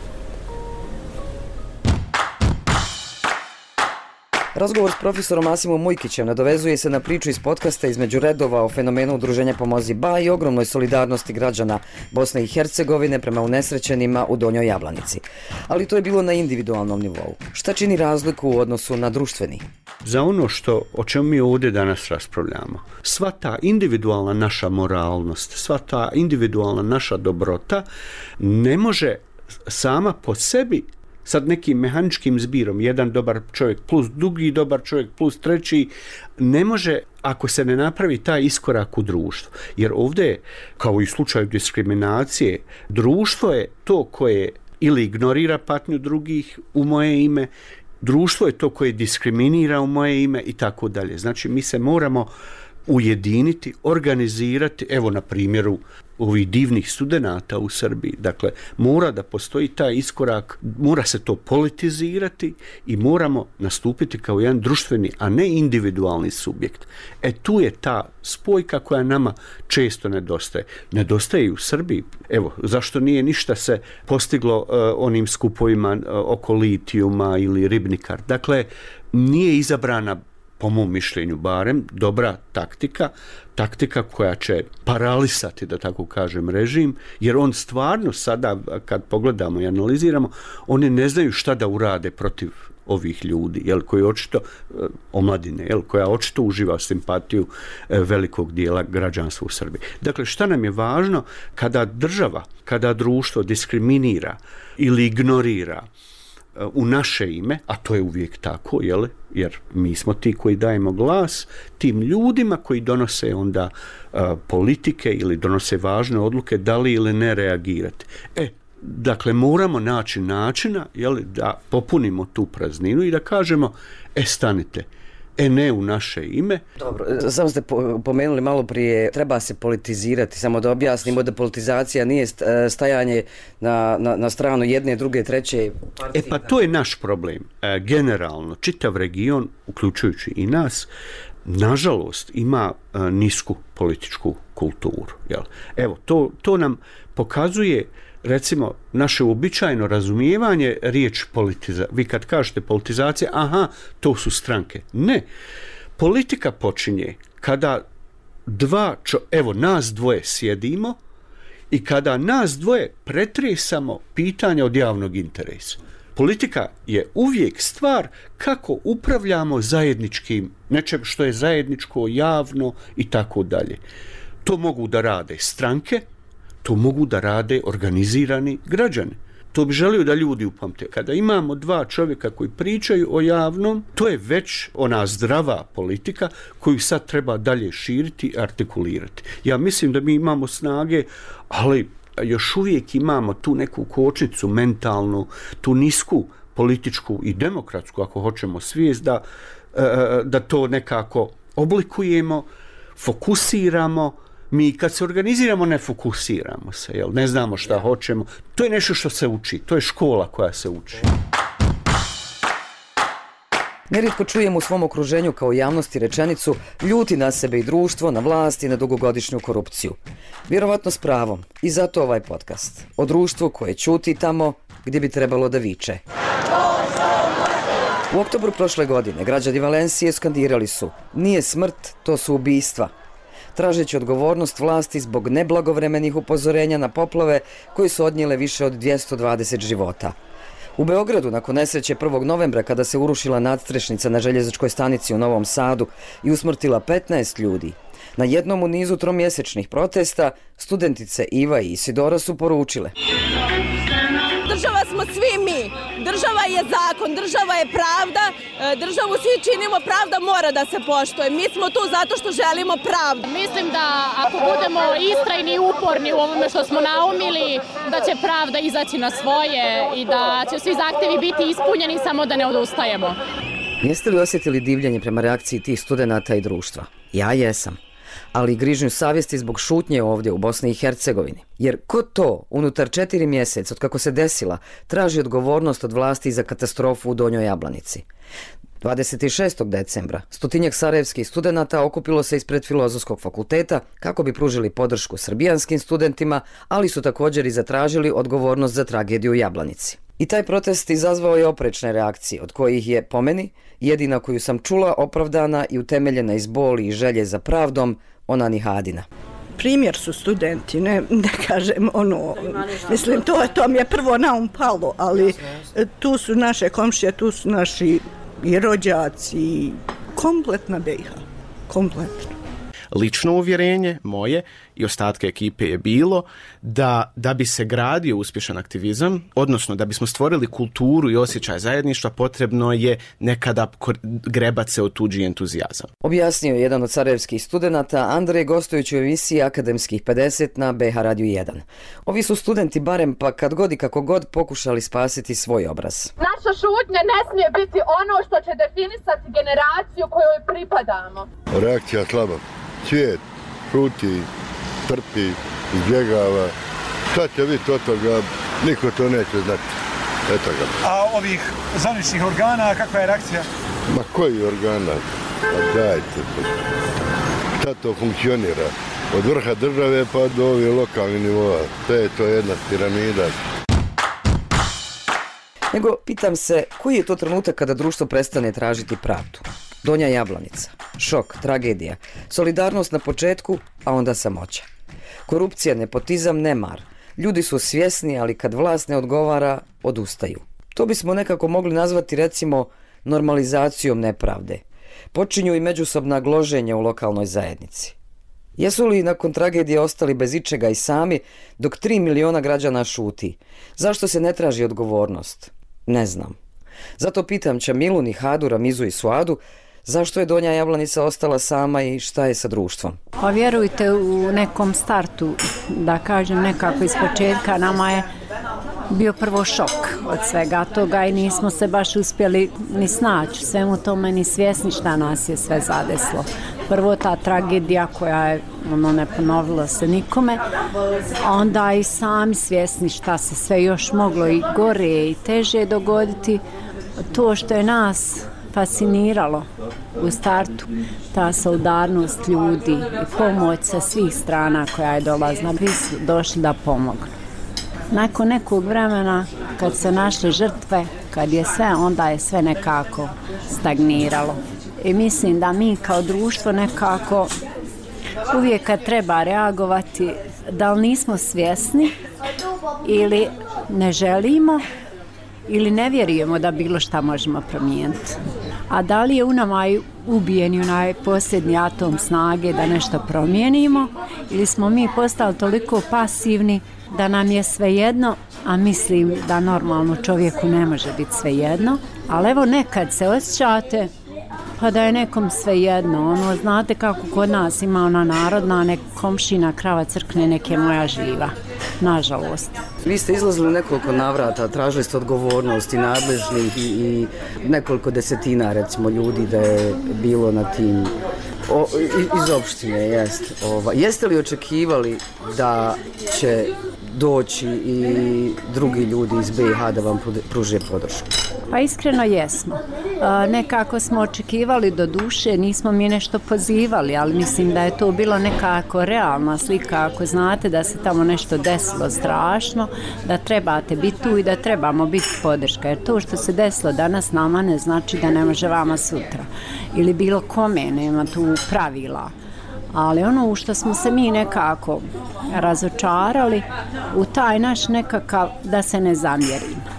Razgovor s profesorom Asimom Mujkićem nadovezuje se na priču iz podcasta Između redova o fenomenu udruženja Pomozi Ba i ogromnoj solidarnosti građana Bosne i Hercegovine prema unesrećenima u Donjoj Jablanici. Ali to je bilo na individualnom nivou. Šta čini razliku u odnosu na društveni? Za ono o čemu mi ovdje danas raspravljamo, sva ta individualna naša moralnost, sva ta individualna naša dobrota ne može sama po sebi sad nekim mehaničkim zbirom, jedan dobar čovjek plus drugi dobar čovjek plus treći, ne može ako se ne napravi taj iskorak u društvu. Jer ovdje, kao i u slučaju diskriminacije, društvo je to koje ili ignorira patnju drugih u moje ime, društvo je to koje diskriminira u moje ime i tako dalje. Znači, mi se moramo ujediniti, organizirati, evo na primjeru ovih divnih studenata u Srbiji. Dakle, mora da postoji taj iskorak, mora se to politizirati i moramo nastupiti kao jedan društveni, a ne individualni subjekt. Tu je ta spojka koja nama često nedostaje. Nedostaje i u Srbiji. Evo, zašto nije ništa se postiglo onim skupovima oko litijuma ili ribnikar. Dakle, nije izabrana, po mom mišljenju barem, dobra taktika koja će paralisati, da tako kažem, režim, jer on stvarno sada, kad pogledamo i analiziramo, oni ne znaju šta da urade protiv ovih ljudi, koji očito, omladine, koja očito uživa simpatiju velikog dijela građanstva u Srbiji. Dakle, šta nam je važno kada država, kada društvo diskriminira ili ignorira u naše ime, a to je uvijek tako, jer mi smo ti koji dajemo glas tim ljudima koji donose onda politike ili donose važne odluke da li ili ne reagirati. Dakle, moramo naći načina da popunimo tu prazninu i da kažemo, stanite, ne u naše ime. Dobro, samo ste pomenuli malo prije, treba se politizirati, samo da objasnimo da politizacija nije stajanje na stranu jedne, druge, treće partije. Pa to je naš problem. Generalno, čitav region, uključujući i nas, nažalost ima nisku političku kulturu. Evo, to nam pokazuje recimo naše uobičajeno razumijevanje riječ politizacija. Vi kad kažete politizacija, to su stranke. Ne. Politika počinje kada nas dvoje sjedimo i kada nas dvoje pretresamo pitanja od javnog interesa. Politika je uvijek stvar kako upravljamo zajedničkim, nečem što je zajedničko, javno i tako dalje. To mogu da rade stranke, to mogu da rade organizirani građani. To bi želio da ljudi upamte. Kada imamo dva čovjeka koji pričaju o javnom, to je već ona zdrava politika koju sad treba dalje širiti i artikulirati. Ja mislim da mi imamo snage, ali još uvijek imamo tu neku kočnicu mentalnu, tu nisku političku i demokratsku, ako hoćemo, svijest da to nekako oblikujemo, fokusiramo. Mi kad se organiziramo ne fokusiramo se, jel? Ne znamo šta hoćemo. To je nešto što se uči, to je škola koja se uči. Nerijetko čujem u svom okruženju kao javnosti rečenicu ljuti na sebe i društvo, na vlast i na dugogodišnju korupciju. Vjerovatno s pravom. I zato ovaj podcast. O društvu koje ćuti tamo gdje bi trebalo da viče. U oktobru prošle godine građani Valencije skandirali su: nije smrt, to su ubistva. Tražeći odgovornost vlasti zbog neblagovremenih upozorenja na poplave koji su odnijele više od 220 života. U Beogradu, nakon nesreće 1. novembra kada se urušila nadstrešnica na željezničkoj stanici u Novom Sadu i usmrtila 15 ljudi, na jednom u nizu tromjesečnih protesta studentice Iva i Isidora su poručile: država smo svi mi, država je zakon, država je pravda, državu svi činimo, pravda mora da se poštuje. Mi smo tu zato što želimo pravdu. Mislim da ako budemo istrajni i uporni u ovome što smo naumili, da će pravda izaći na svoje i da će svi zahtjevi biti ispunjeni, samo da ne odustajemo. Jeste li osjetili divljenje prema reakciji tih studenata i društva? Ja jesam. Ali i grižnju savjesti zbog šutnje ovdje u Bosni i Hercegovini. Jer ko to unutar 4 mjeseca od kako se desila traži odgovornost od vlasti za katastrofu u Donjoj Jablanici? 26. decembra 100 sarajevskih studenata okupilo se ispred Filozofskog fakulteta kako bi pružili podršku srbijanskim studentima, ali su također i zatražili odgovornost za tragediju u Jablanici. I taj protest izazvao je oprečne reakcije, od kojih je, po meni, jedina koju sam čula opravdana i utemeljena iz boli i želje za pravdom, ona Nihadina. Primjer su studenti, ne kažem mislim, to mi je prvo na um palo, ali tu su naše komšije, tu su naši i rođaci, kompletna BiH, kompletno. Lično uvjerenje moje i ostatke ekipe je bilo da bi se gradio uspješan aktivizam, odnosno da bismo stvorili kulturu i osjećaj zajedništva, potrebno je nekada grebat se od tuđi entuzijazam. Objasnio je jedan od sarajevskih studenata Andrej gostujući u emisiji Akademskih 50 na BH Radio 1. Ovi su studenti barem pa kad god i kako god pokušali spasiti svoj obraz. Naša šutnja ne smije biti ono što će definisati generaciju kojoj pripadamo. Reakcija slaba. Svijet šuti, trpi, izbjegava. Šta će biti od toga, niko to neće znati. Eto ga. A ovih zvaničnih organa, kakva je reakcija? Ma koji organa? Pa dajte. Šta to funkcionira? Od vrha države pa do ovih lokalnih nivoa. Sve je to jedna piramida. Nego pitam se, koji je to trenutak kada društvo prestane tražiti pravdu? Donja Jablanica, šok, tragedija, solidarnost na početku, a onda samoća. Korupcija, nepotizam, nemar. Ljudi su svjesni, ali kad vlast ne odgovara, odustaju. To bismo nekako mogli nazvati, recimo, normalizacijom nepravde. Počinju i međusobna gloženja u lokalnoj zajednici. Jesu li nakon tragedije ostali bez ičega i sami, dok 3 miliona građana šuti? Zašto se ne traži odgovornost? Ne znam. Zato pitam Čamilu, Nihadu, Ramizu i Suadu, zašto je Donja Jablanica ostala sama i šta je sa društvom? Pa vjerujte, u nekom startu, da kažem nekako iz početka, nama je bio prvo šok od svega toga i nismo se baš uspjeli ni snaći svemu tome, ni svjesni šta nas je sve zadeslo. Prvo ta tragedija koja je, ne ponovilo se nikome, onda i sami svjesni šta se sve još moglo i gore i teže dogoditi. To što je nas fasciniralo u startu, ta solidarnost ljudi i pomoć sa svih strana koja je dolazna, bi su došli da pomognu. Nakon nekog vremena, kad se našli žrtve, kad je sve, onda je sve nekako stagniralo. I mislim da mi kao društvo nekako uvijek kad treba reagovati, da li nismo svjesni ili ne želimo ili ne vjerujemo da bilo šta možemo promijeniti. A da li je u nama ubijeni onaj posljednji atom snage da nešto promijenimo ili smo mi postali toliko pasivni da nam je svejedno, a mislim da normalno čovjeku ne može biti svejedno, ali evo nekad se osjećate pa da je nekom svejedno, ono, znate kako kod nas ima ona narodna, nek komšina krava crkne, nek je moja živa, nažalost. Vi ste izlazili nekoliko navrata, tražili ste odgovornost i nadležnih i nekoliko desetina recimo ljudi da je bilo na tim iz opštine, jest. Jeste li očekivali da će doći i drugi ljudi iz BiH da vam pruže podršku? Pa iskreno jesmo. Nekako smo očekivali, do duše, nismo mi nešto pozivali, ali mislim da je to bilo nekako realna slika, ako znate da se tamo nešto desilo strašno, da trebate biti tu i da trebamo biti podrška, jer to što se desilo danas nama ne znači da ne može vama sutra. Ili bilo kome, nema tu pravila. Ali ono u što smo se mi nekako razočarali, u taj naš nekakav da se ne zamjerimo.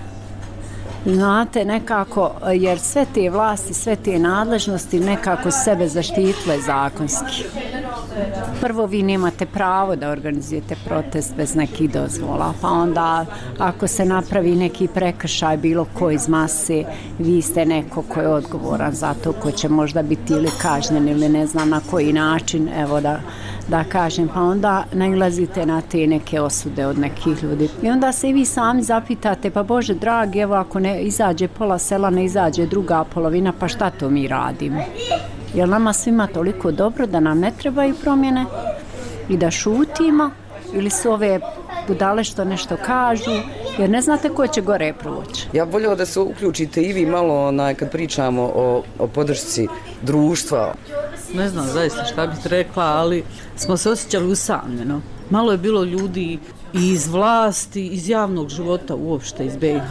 Znate, nekako, jer sve te vlasti, sve te nadležnosti nekako sebe zaštitile zakonski. Prvo, vi nemate pravo da organizujete protest bez nekih dozvola, pa onda ako se napravi neki prekršaj bilo ko iz mase, vi ste neko ko je odgovoran za to, ko će možda biti ili kažnjen ili ne znam na koji način, evo da kažem, pa onda nailazite na te neke osude od nekih ljudi. I onda se i vi sami zapitate, pa Bože dragi, evo ako ne izađe pola sela, ne izađe druga polovina, pa šta to mi radimo? Jer nama svima toliko dobro da nam ne trebaju promjene i da šutimo, ili su ove budale što nešto kažu, jer ne znate ko će gore proći. Ja voljela da se uključite i vi malo kad pričamo o podršci društva. Ne znam zaista šta bih rekla, ali smo se osjećali usamljeno. Malo je bilo ljudi i iz vlasti, iz javnog života uopšte iz BiH.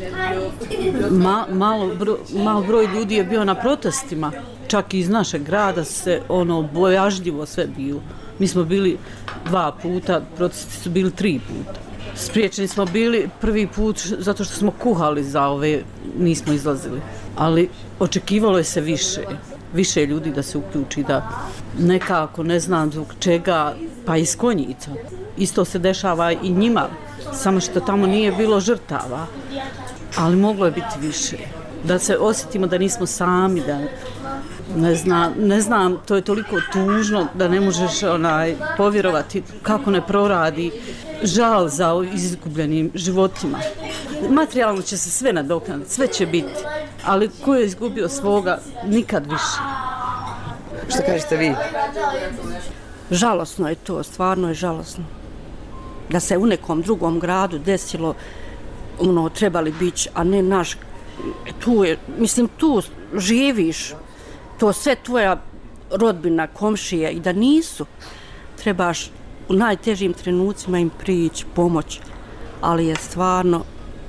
Mal broj ljudi je bio na protestima, čak i iz našeg grada se bojažljivo sve bilo. Mi smo bili 2 puta, protesti su bili 3 puta. Spriječeni smo bili prvi put zato što smo kuhali za ove, nismo izlazili. Ali očekivalo je se više ljudi da se uključi, da nekako, ne znam zbog čega, pa iz Konjica. Isto se dešava i njima, samo što tamo nije bilo žrtava, ali moglo je biti više. Da se osjetimo da nismo sami, da ne znam, to je toliko tužno da ne možeš povjerovati kako ne proradi žal za izgubljenim životima. Materijalno će se sve nadoknaditi, sve će biti, ali ko je izgubio svoga, nikad više. Što kažete vi? Žalosno je to, stvarno je žalosno. Da se u nekom drugom gradu desilo, trebali biti, a ne naš. Tu je, mislim, tu živiš, to sve tvoja rodbina, komšije, i da nisu, trebaš u najtežim trenucima im prići, pomoć, ali je stvarno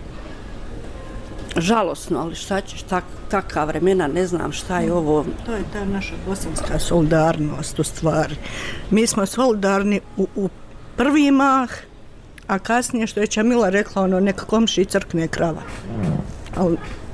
žalosno, ali šta ćeš, takva vremena, ne znam šta je ovo. To je ta naša bosanska solidarnost u stvari. Mi smo solidarni u prvi mah, a kasnije što je Čamila rekla, neka komši crkne krava. Ali,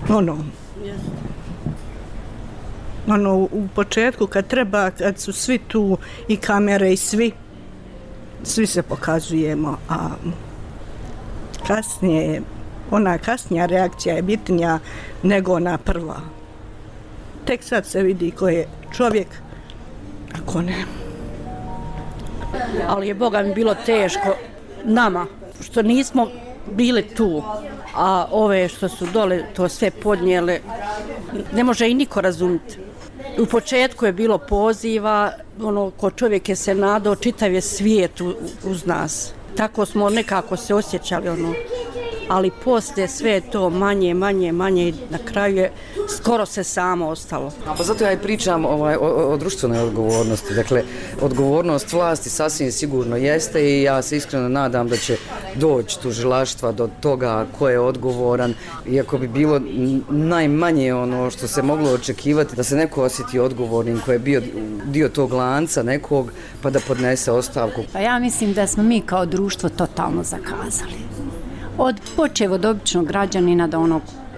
u početku kad treba, kad su svi tu i kamere i svi se pokazujemo, a kasnije, ona kasnija reakcija je bitnija nego ona prva. Tek sad se vidi ko je čovjek, a ko ne. Ali je Boga mi bilo teško nama, što nismo bili tu, a ove što su dole to sve podnijele, ne može i niko razumjeti. U početku je bilo poziva, ko čovjek je se nadao, čitav je svijet uz nas. Tako smo nekako se osjećali, ali poslije sve to manje i na kraju je skoro se samo ostalo. Pa zato ja i pričam o društvenoj odgovornosti. Dakle, odgovornost vlasti sasvim sigurno jeste i ja se iskreno nadam da će doći tužilaštva do toga ko je odgovoran, iako bi bilo najmanje ono što se moglo očekivati da se neko osjeti odgovornim ko je bio dio tog lanca nekog pa da podnese ostavku. Pa ja mislim da smo mi kao društvo totalno zakazali. Počev od običnog građanina do onog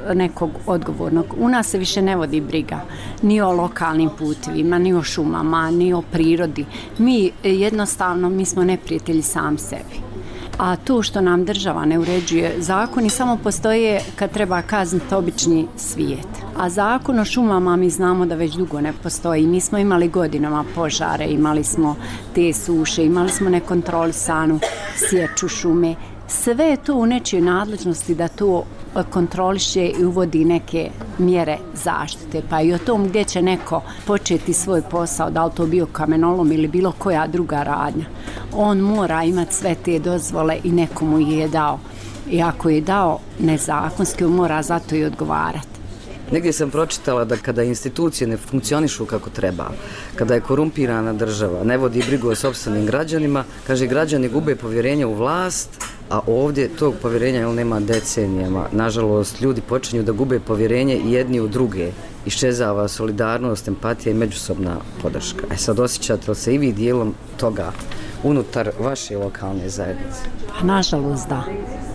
nekog odgovornog. U nas se više ne vodi briga ni o lokalnim putevima, ni o šumama, ni o prirodi. Mi jednostavno, mi smo neprijatelji sam sebi. A to što nam država ne uređuje, zakoni samo postoje kad treba kazniti obični svijet. A zakon o šumama mi znamo da već dugo ne postoji. Mi smo imali godinama požare, imali smo te suše, imali smo nekontrolisanu sječu šume. Sve je to u nečijoj nadležnosti da to kontroliše i uvodi neke mjere zaštite. Pa i o tom gdje će neko početi svoj posao, da li to bio kamenolom ili bilo koja druga radnja. On mora imati sve te dozvole i nekomu je dao. I ako je dao nezakonski, on mora za to i odgovarati. Negdje sam pročitala da kada institucije ne funkcionišu kako treba, kada je korumpirana država, ne vodi brigu o sopstvenim građanima, kaže građani gube povjerenje u vlast, a ovdje tog povjerenja nema decenijama. Nažalost, ljudi počinju da gube povjerenje jedni u druge. Iščezava solidarnost, empatija i međusobna podrška. Sad osjećate li se i vi dijelom toga unutar vaše lokalne zajednice? Nažalost, da.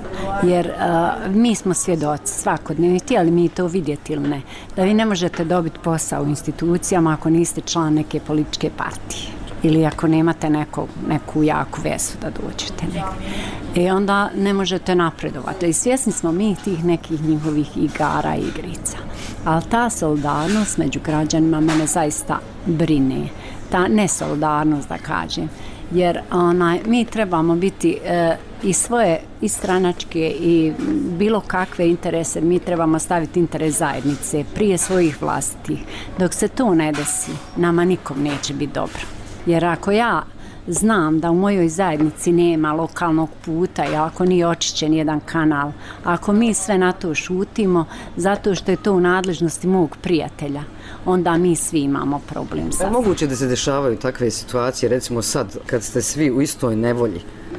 Jer mi smo svjedoci svakodnevno, htjeli mi to vidjeti ili ne, da vi ne možete dobiti posao u institucijama ako niste član neke političke partije ili ako nemate neku jaku vezu da dođete negdje. I onda ne možete napredovati. I svjesni smo mi tih nekih njihovih igara i igrica. Ali ta solidarnost među građanima mene zaista brine. Ta nesolidarnost, da kažem. Jer mi trebamo biti i svoje i stranačke i bilo kakve interese, mi trebamo staviti interes zajednice prije svojih vlastitih. Dok se to ne desi, nama nikom neće biti dobro. Jer ako ja znam da u mojoj zajednici nema lokalnog puta i ako nije očišćen jedan kanal, ako mi sve na to šutimo zato što je to u nadležnosti mog prijatelja, onda mi svi imamo problem. Je moguće da se dešavaju takve situacije, recimo sad, kad ste svi u istoj nevolji?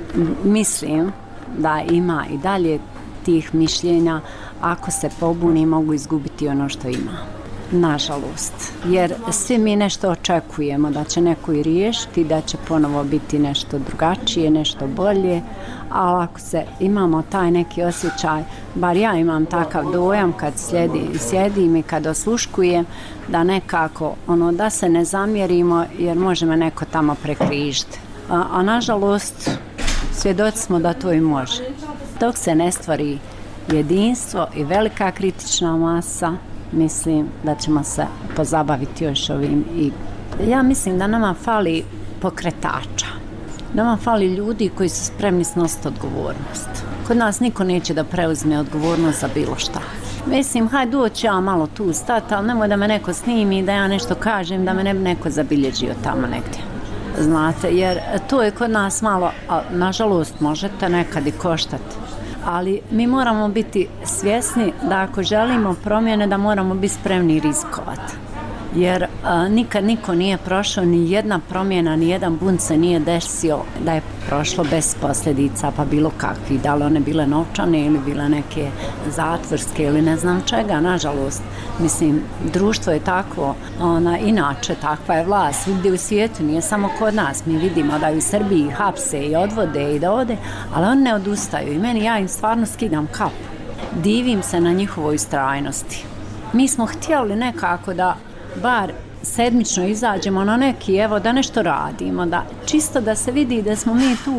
Mislim da ima i dalje tih mišljenja, ako se pobuni mogu izgubiti ono što ima. Nažalost, jer svi mi nešto očekujemo da će neko i riješiti, da će ponovo biti nešto drugačije, nešto bolje, ali ako imamo taj neki osjećaj, bar ja imam takav dojam kad sjedim i kad osluškujem, da nekako, da se ne zamjerimo jer može me neko tamo prekrižiti. A nažalost, svjedoci smo da to i može. Dok se ne stvori jedinstvo i velika kritična masa, mislim da ćemo se pozabaviti još ovim. I ja mislim da nama fali pokretača. Nama fali ljudi koji su spremni snositi odgovornost. Kod nas niko neće da preuzme odgovornost za bilo šta. Mislim, hajde doći ja malo tu stati, ali nemoj da me neko snimi, da ja nešto kažem, da me ne bi neko zabilježio tamo negdje. Znate, jer to je kod nas malo, a nažalost možete nekad i koštati. Ali mi moramo biti svjesni da ako želimo promjene, da moramo biti spremni rizikovati. Jer nikad niko nije prošao, ni jedna promjena, ni jedan bunt se nije desio da je prošlo bez posljedica, pa bilo kakvi, da li one bile novčane ili bile neke zatvorske ili ne znam čega, nažalost. Mislim, društvo je takvo, inače takva je vlast, svugdje u svijetu, nije samo kod nas. Mi vidimo da u Srbiji hapse i odvode i dovode, ali oni ne odustaju i ja im stvarno skidam kapu. Divim se na njihovoj istrajnosti. Mi smo htjeli nekako da bar sedmično izađemo na neki, evo, da nešto radimo, da čisto da se vidi da smo mi tu,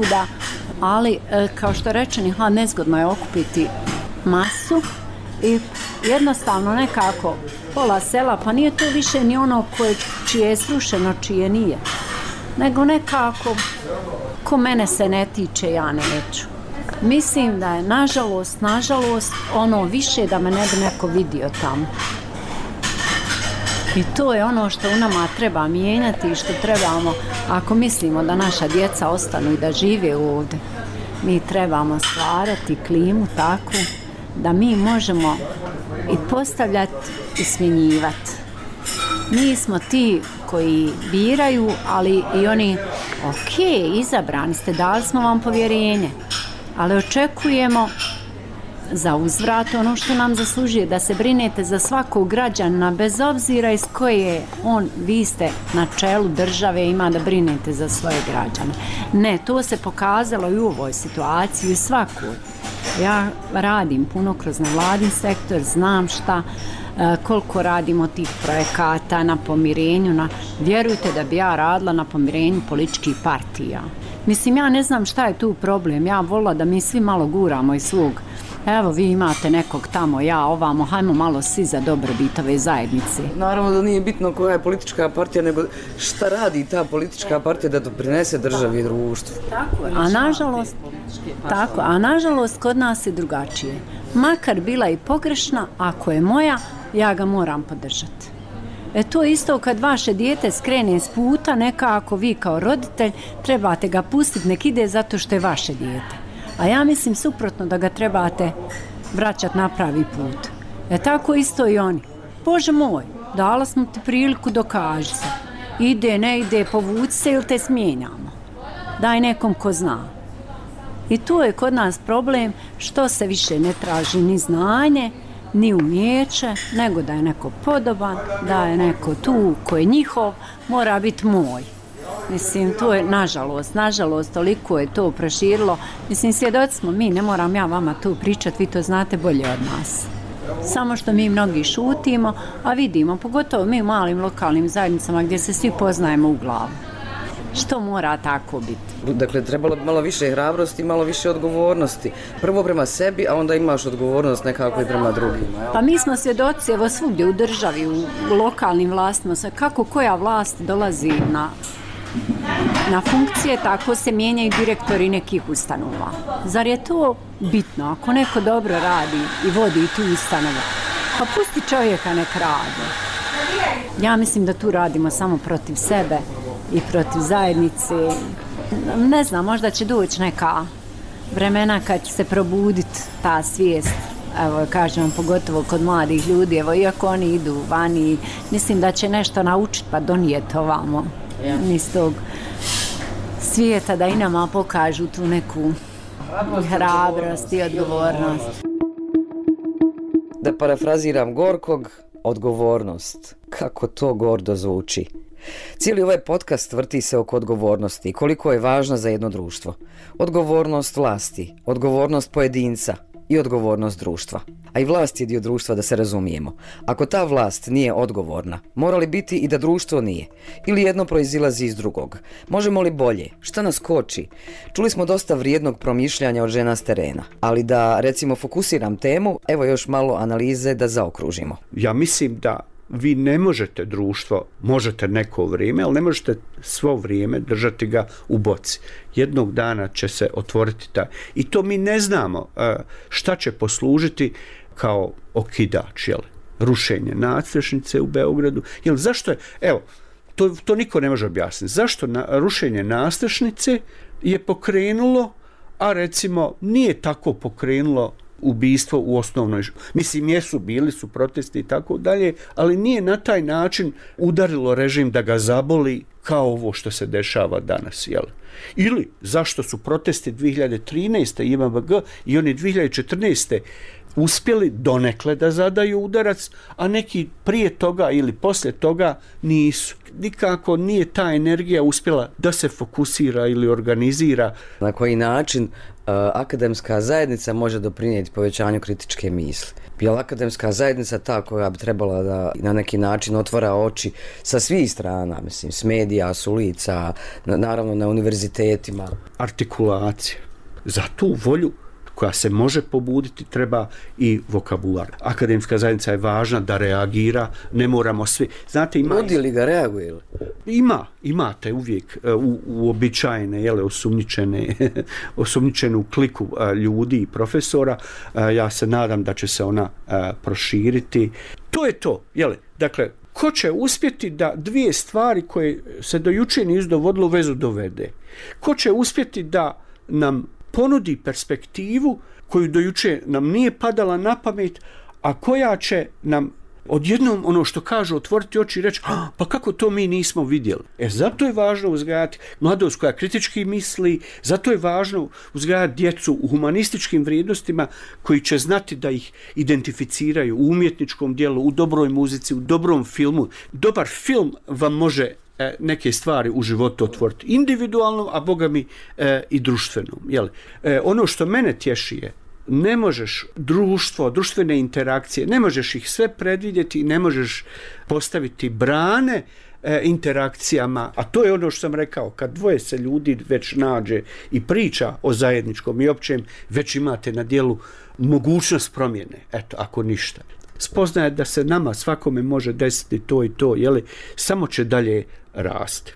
ali kao što rečeni, nezgodno je okupiti masu i jednostavno nekako pola sela, pa nije to više ni ono čije je srušeno, čije nije, nego nekako ko mene se ne tiče, ja neću. Mislim da je nažalost ono više da me ne bi neko vidio tamo. I to je ono što u nama treba mijenjati i što trebamo, ako mislimo da naša djeca ostanu i da žive ovdje, mi trebamo stvarati klimu takvu da mi možemo i postavljati i smjenjivati. Mi smo ti koji biraju, ali i oni, ok, izabrani ste, dali smo vam povjerenje, ali očekujemo za uzvrat ono što nam zaslužuje, da se brinete za svakog građana, bez obzira iz koje vi ste na čelu države, ima da brinete za svoje građane. Ne, to se pokazalo i u ovoj situaciji, i svakoj. Ja radim puno kroz nevladin sektor, znam šta, koliko radimo tih projekata na pomirenju. Vjerujte da bi ja radila na pomirenju političkih partija. Mislim, ja ne znam šta je tu problem. Ja volila da mi svi malo guramo iz svog. Evo, vi imate nekog tamo, ja ovamo, hajmo malo svi za dobrobit ove zajednice. Naravno da nije bitno koja je politička partija, nego šta radi ta politička partija da doprinese državi i društvu. A nažalost kod nas je drugačije. Makar bila i pogrešna, ako je moja, ja ga moram podržati. To je isto kad vaše dijete skrene s puta, nekako vi kao roditelj trebate ga pustiti, nek ide zato što je vaše dijete. A ja mislim suprotno, da ga trebate vraćati na pravi put. Tako isto i oni. Bože moj, dala smo ti priliku, dokaži se. Ide, ne ide, povuci se ili te smijenjamo. Daj nekom ko zna. I tu je kod nas problem što se više ne traži ni znanje, ni umijeće, nego da je neko podoban, da je neko tu ko je njihov, mora biti moj. Mislim, to je, nažalost, toliko je to proširilo. Mislim, svjedoci smo mi, ne moram ja vama tu pričati, vi to znate bolje od nas. Samo što mi mnogi šutimo, a vidimo, pogotovo mi u malim lokalnim zajednicama gdje se svi poznajemo u glavu. Što mora tako biti? Dakle, trebalo bi malo više hrabrosti i malo više odgovornosti. Prvo prema sebi, a onda imaš odgovornost nekako i prema drugima. Pa mi smo svjedoci, evo svugdje u državi, u lokalnim vlastima, kako koja vlast dolazi na funkcije, tako se mijenjaju direktori nekih ustanova. Zar je to bitno? Ako neko dobro radi i vodi tu ustanovu, pa pusti čovjeka nek radi. Ja mislim da tu radimo samo protiv sebe i protiv zajednice. Ne znam, možda će doći neka vremena kad će se probuditi ta svijest. Evo, kažem, pogotovo kod mladih ljudi, evo, iako oni idu vani, mislim da će nešto naučiti pa donijeti ovamo iz tog svijeta, da i nama pokažu tu neku hrabrost i odgovornost. Da parafraziram Gorkog, odgovornost. Kako to gordo zvuči. Cijeli ovaj podcast vrti se oko odgovornosti i koliko je važna za jedno društvo. Odgovornost vlasti, odgovornost pojedinca i odgovornost društva. A i vlast je dio društva, da se razumijemo. Ako ta vlast nije odgovorna, mora li biti i da društvo nije? Ili jedno proizilazi iz drugog? Možemo li bolje? Šta nas koči? Čuli smo dosta vrijednog promišljanja od žena s terena. Ali da, recimo, fokusiram temu, evo još malo analize da zaokružimo. Ja mislim da vi ne možete društvo, možete neko vrijeme, ali ne možete svo vrijeme držati ga u boci. Jednog dana će se otvoriti taj. I to mi ne znamo šta će poslužiti kao okidač, jel? Rušenje nadstrešnice u Beogradu. Jel, zašto je, evo, to niko ne može objasniti. Zašto rušenje nadstrešnice je pokrenulo, a recimo nije tako pokrenulo ubistvo u osnovnoj, mislim, bili su protesti i tako dalje, ali nije na taj način udarilo režim da ga zaboli kao ovo što se dešava danas, jel? Ili zašto su protesti 2013. IMBG i oni 2014. uspjeli donekle da zadaju udarac, a neki prije toga ili poslije toga nisu. Nikako nije ta energija uspjela da se fokusira ili organizira. Na koji način akademska zajednica može doprinijeti povećanju kritičke misli? Je li akademska zajednica ta koja bi trebala da na neki način otvara oči sa svih strana, mislim, s medija, s ulica, naravno na univerzitetima? Artikulacija. Za tu volju koja se može pobuditi, treba i vokabular. Akademska zajednica je važna da reagira, ne moramo svi. Znate, ima... Ljudi li ga reaguju? Imate uvijek uobičajene, osumnjičenu kliku ljudi i profesora. Ja se nadam da će se ona proširiti. To je to, dakle, ko će uspjeti da dvije stvari koje se do jučer nisu dovodilo u vezu dovede? Ko će uspjeti da nam ponudi perspektivu koju do jučer nam nije padala na pamet, a koja će nam odjednom, ono što kažu, otvoriti oči i reći, pa kako to mi nismo vidjeli? Zato je važno uzgajati mladost koja kritički misli, zato je važno uzgajati djecu u humanističkim vrijednostima koji će znati da ih identificiraju u umjetničkom djelu, u dobroj muzici, u dobrom filmu. Dobar film vam može neke stvari u životu otvoriti individualno, a boga mi i društveno. Ono što mene tješi je ne možeš društvene interakcije, ne možeš ih sve predvidjeti i ne možeš postaviti brane interakcijama, a to je ono što sam rekao, kad dvoje se ljudi već nađe i priča o zajedničkom i općem, već imate na dijelu mogućnost promjene, eto, ako ništa. Spoznaje da se nama svakome može desiti to i to, jeli, samo će dalje rasti.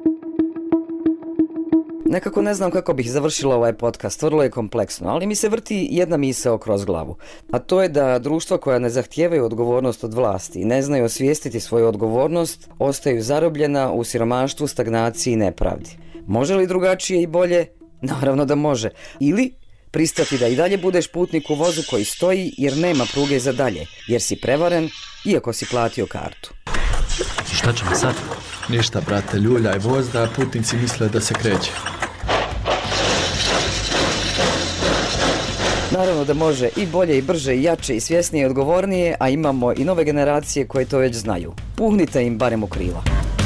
Nekako ne znam kako bih završila ovaj podcast, vrlo je kompleksno, ali mi se vrti jedna misao kroz glavu. A to je da društva koja ne zahtijevaju odgovornost od vlasti i ne znaju osvijestiti svoju odgovornost, ostaju zarobljena u siromaštvu, stagnaciji i nepravdi. Može li drugačije i bolje? Naravno da može. Ili pristati da i dalje budeš putnik u vozu koji stoji jer nema pruge za dalje, jer si prevaren iako si platio kartu. Šta ćemo sad? Ništa, brate, ljuljaj voz da putnici misle da se kreće. Naravno da može i bolje i brže i jače i svjesnije i odgovornije, a imamo i nove generacije koje to već znaju. Puhnite im barem u krila.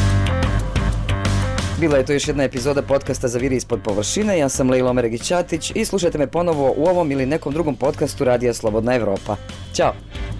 Bila je to još jedna epizoda podcasta Zaviri ispod površine. Ja sam Lejla Omeregić-Ćatić i slušajte me ponovo u ovom ili nekom drugom podcastu Radija Slobodna Evropa. Ćao!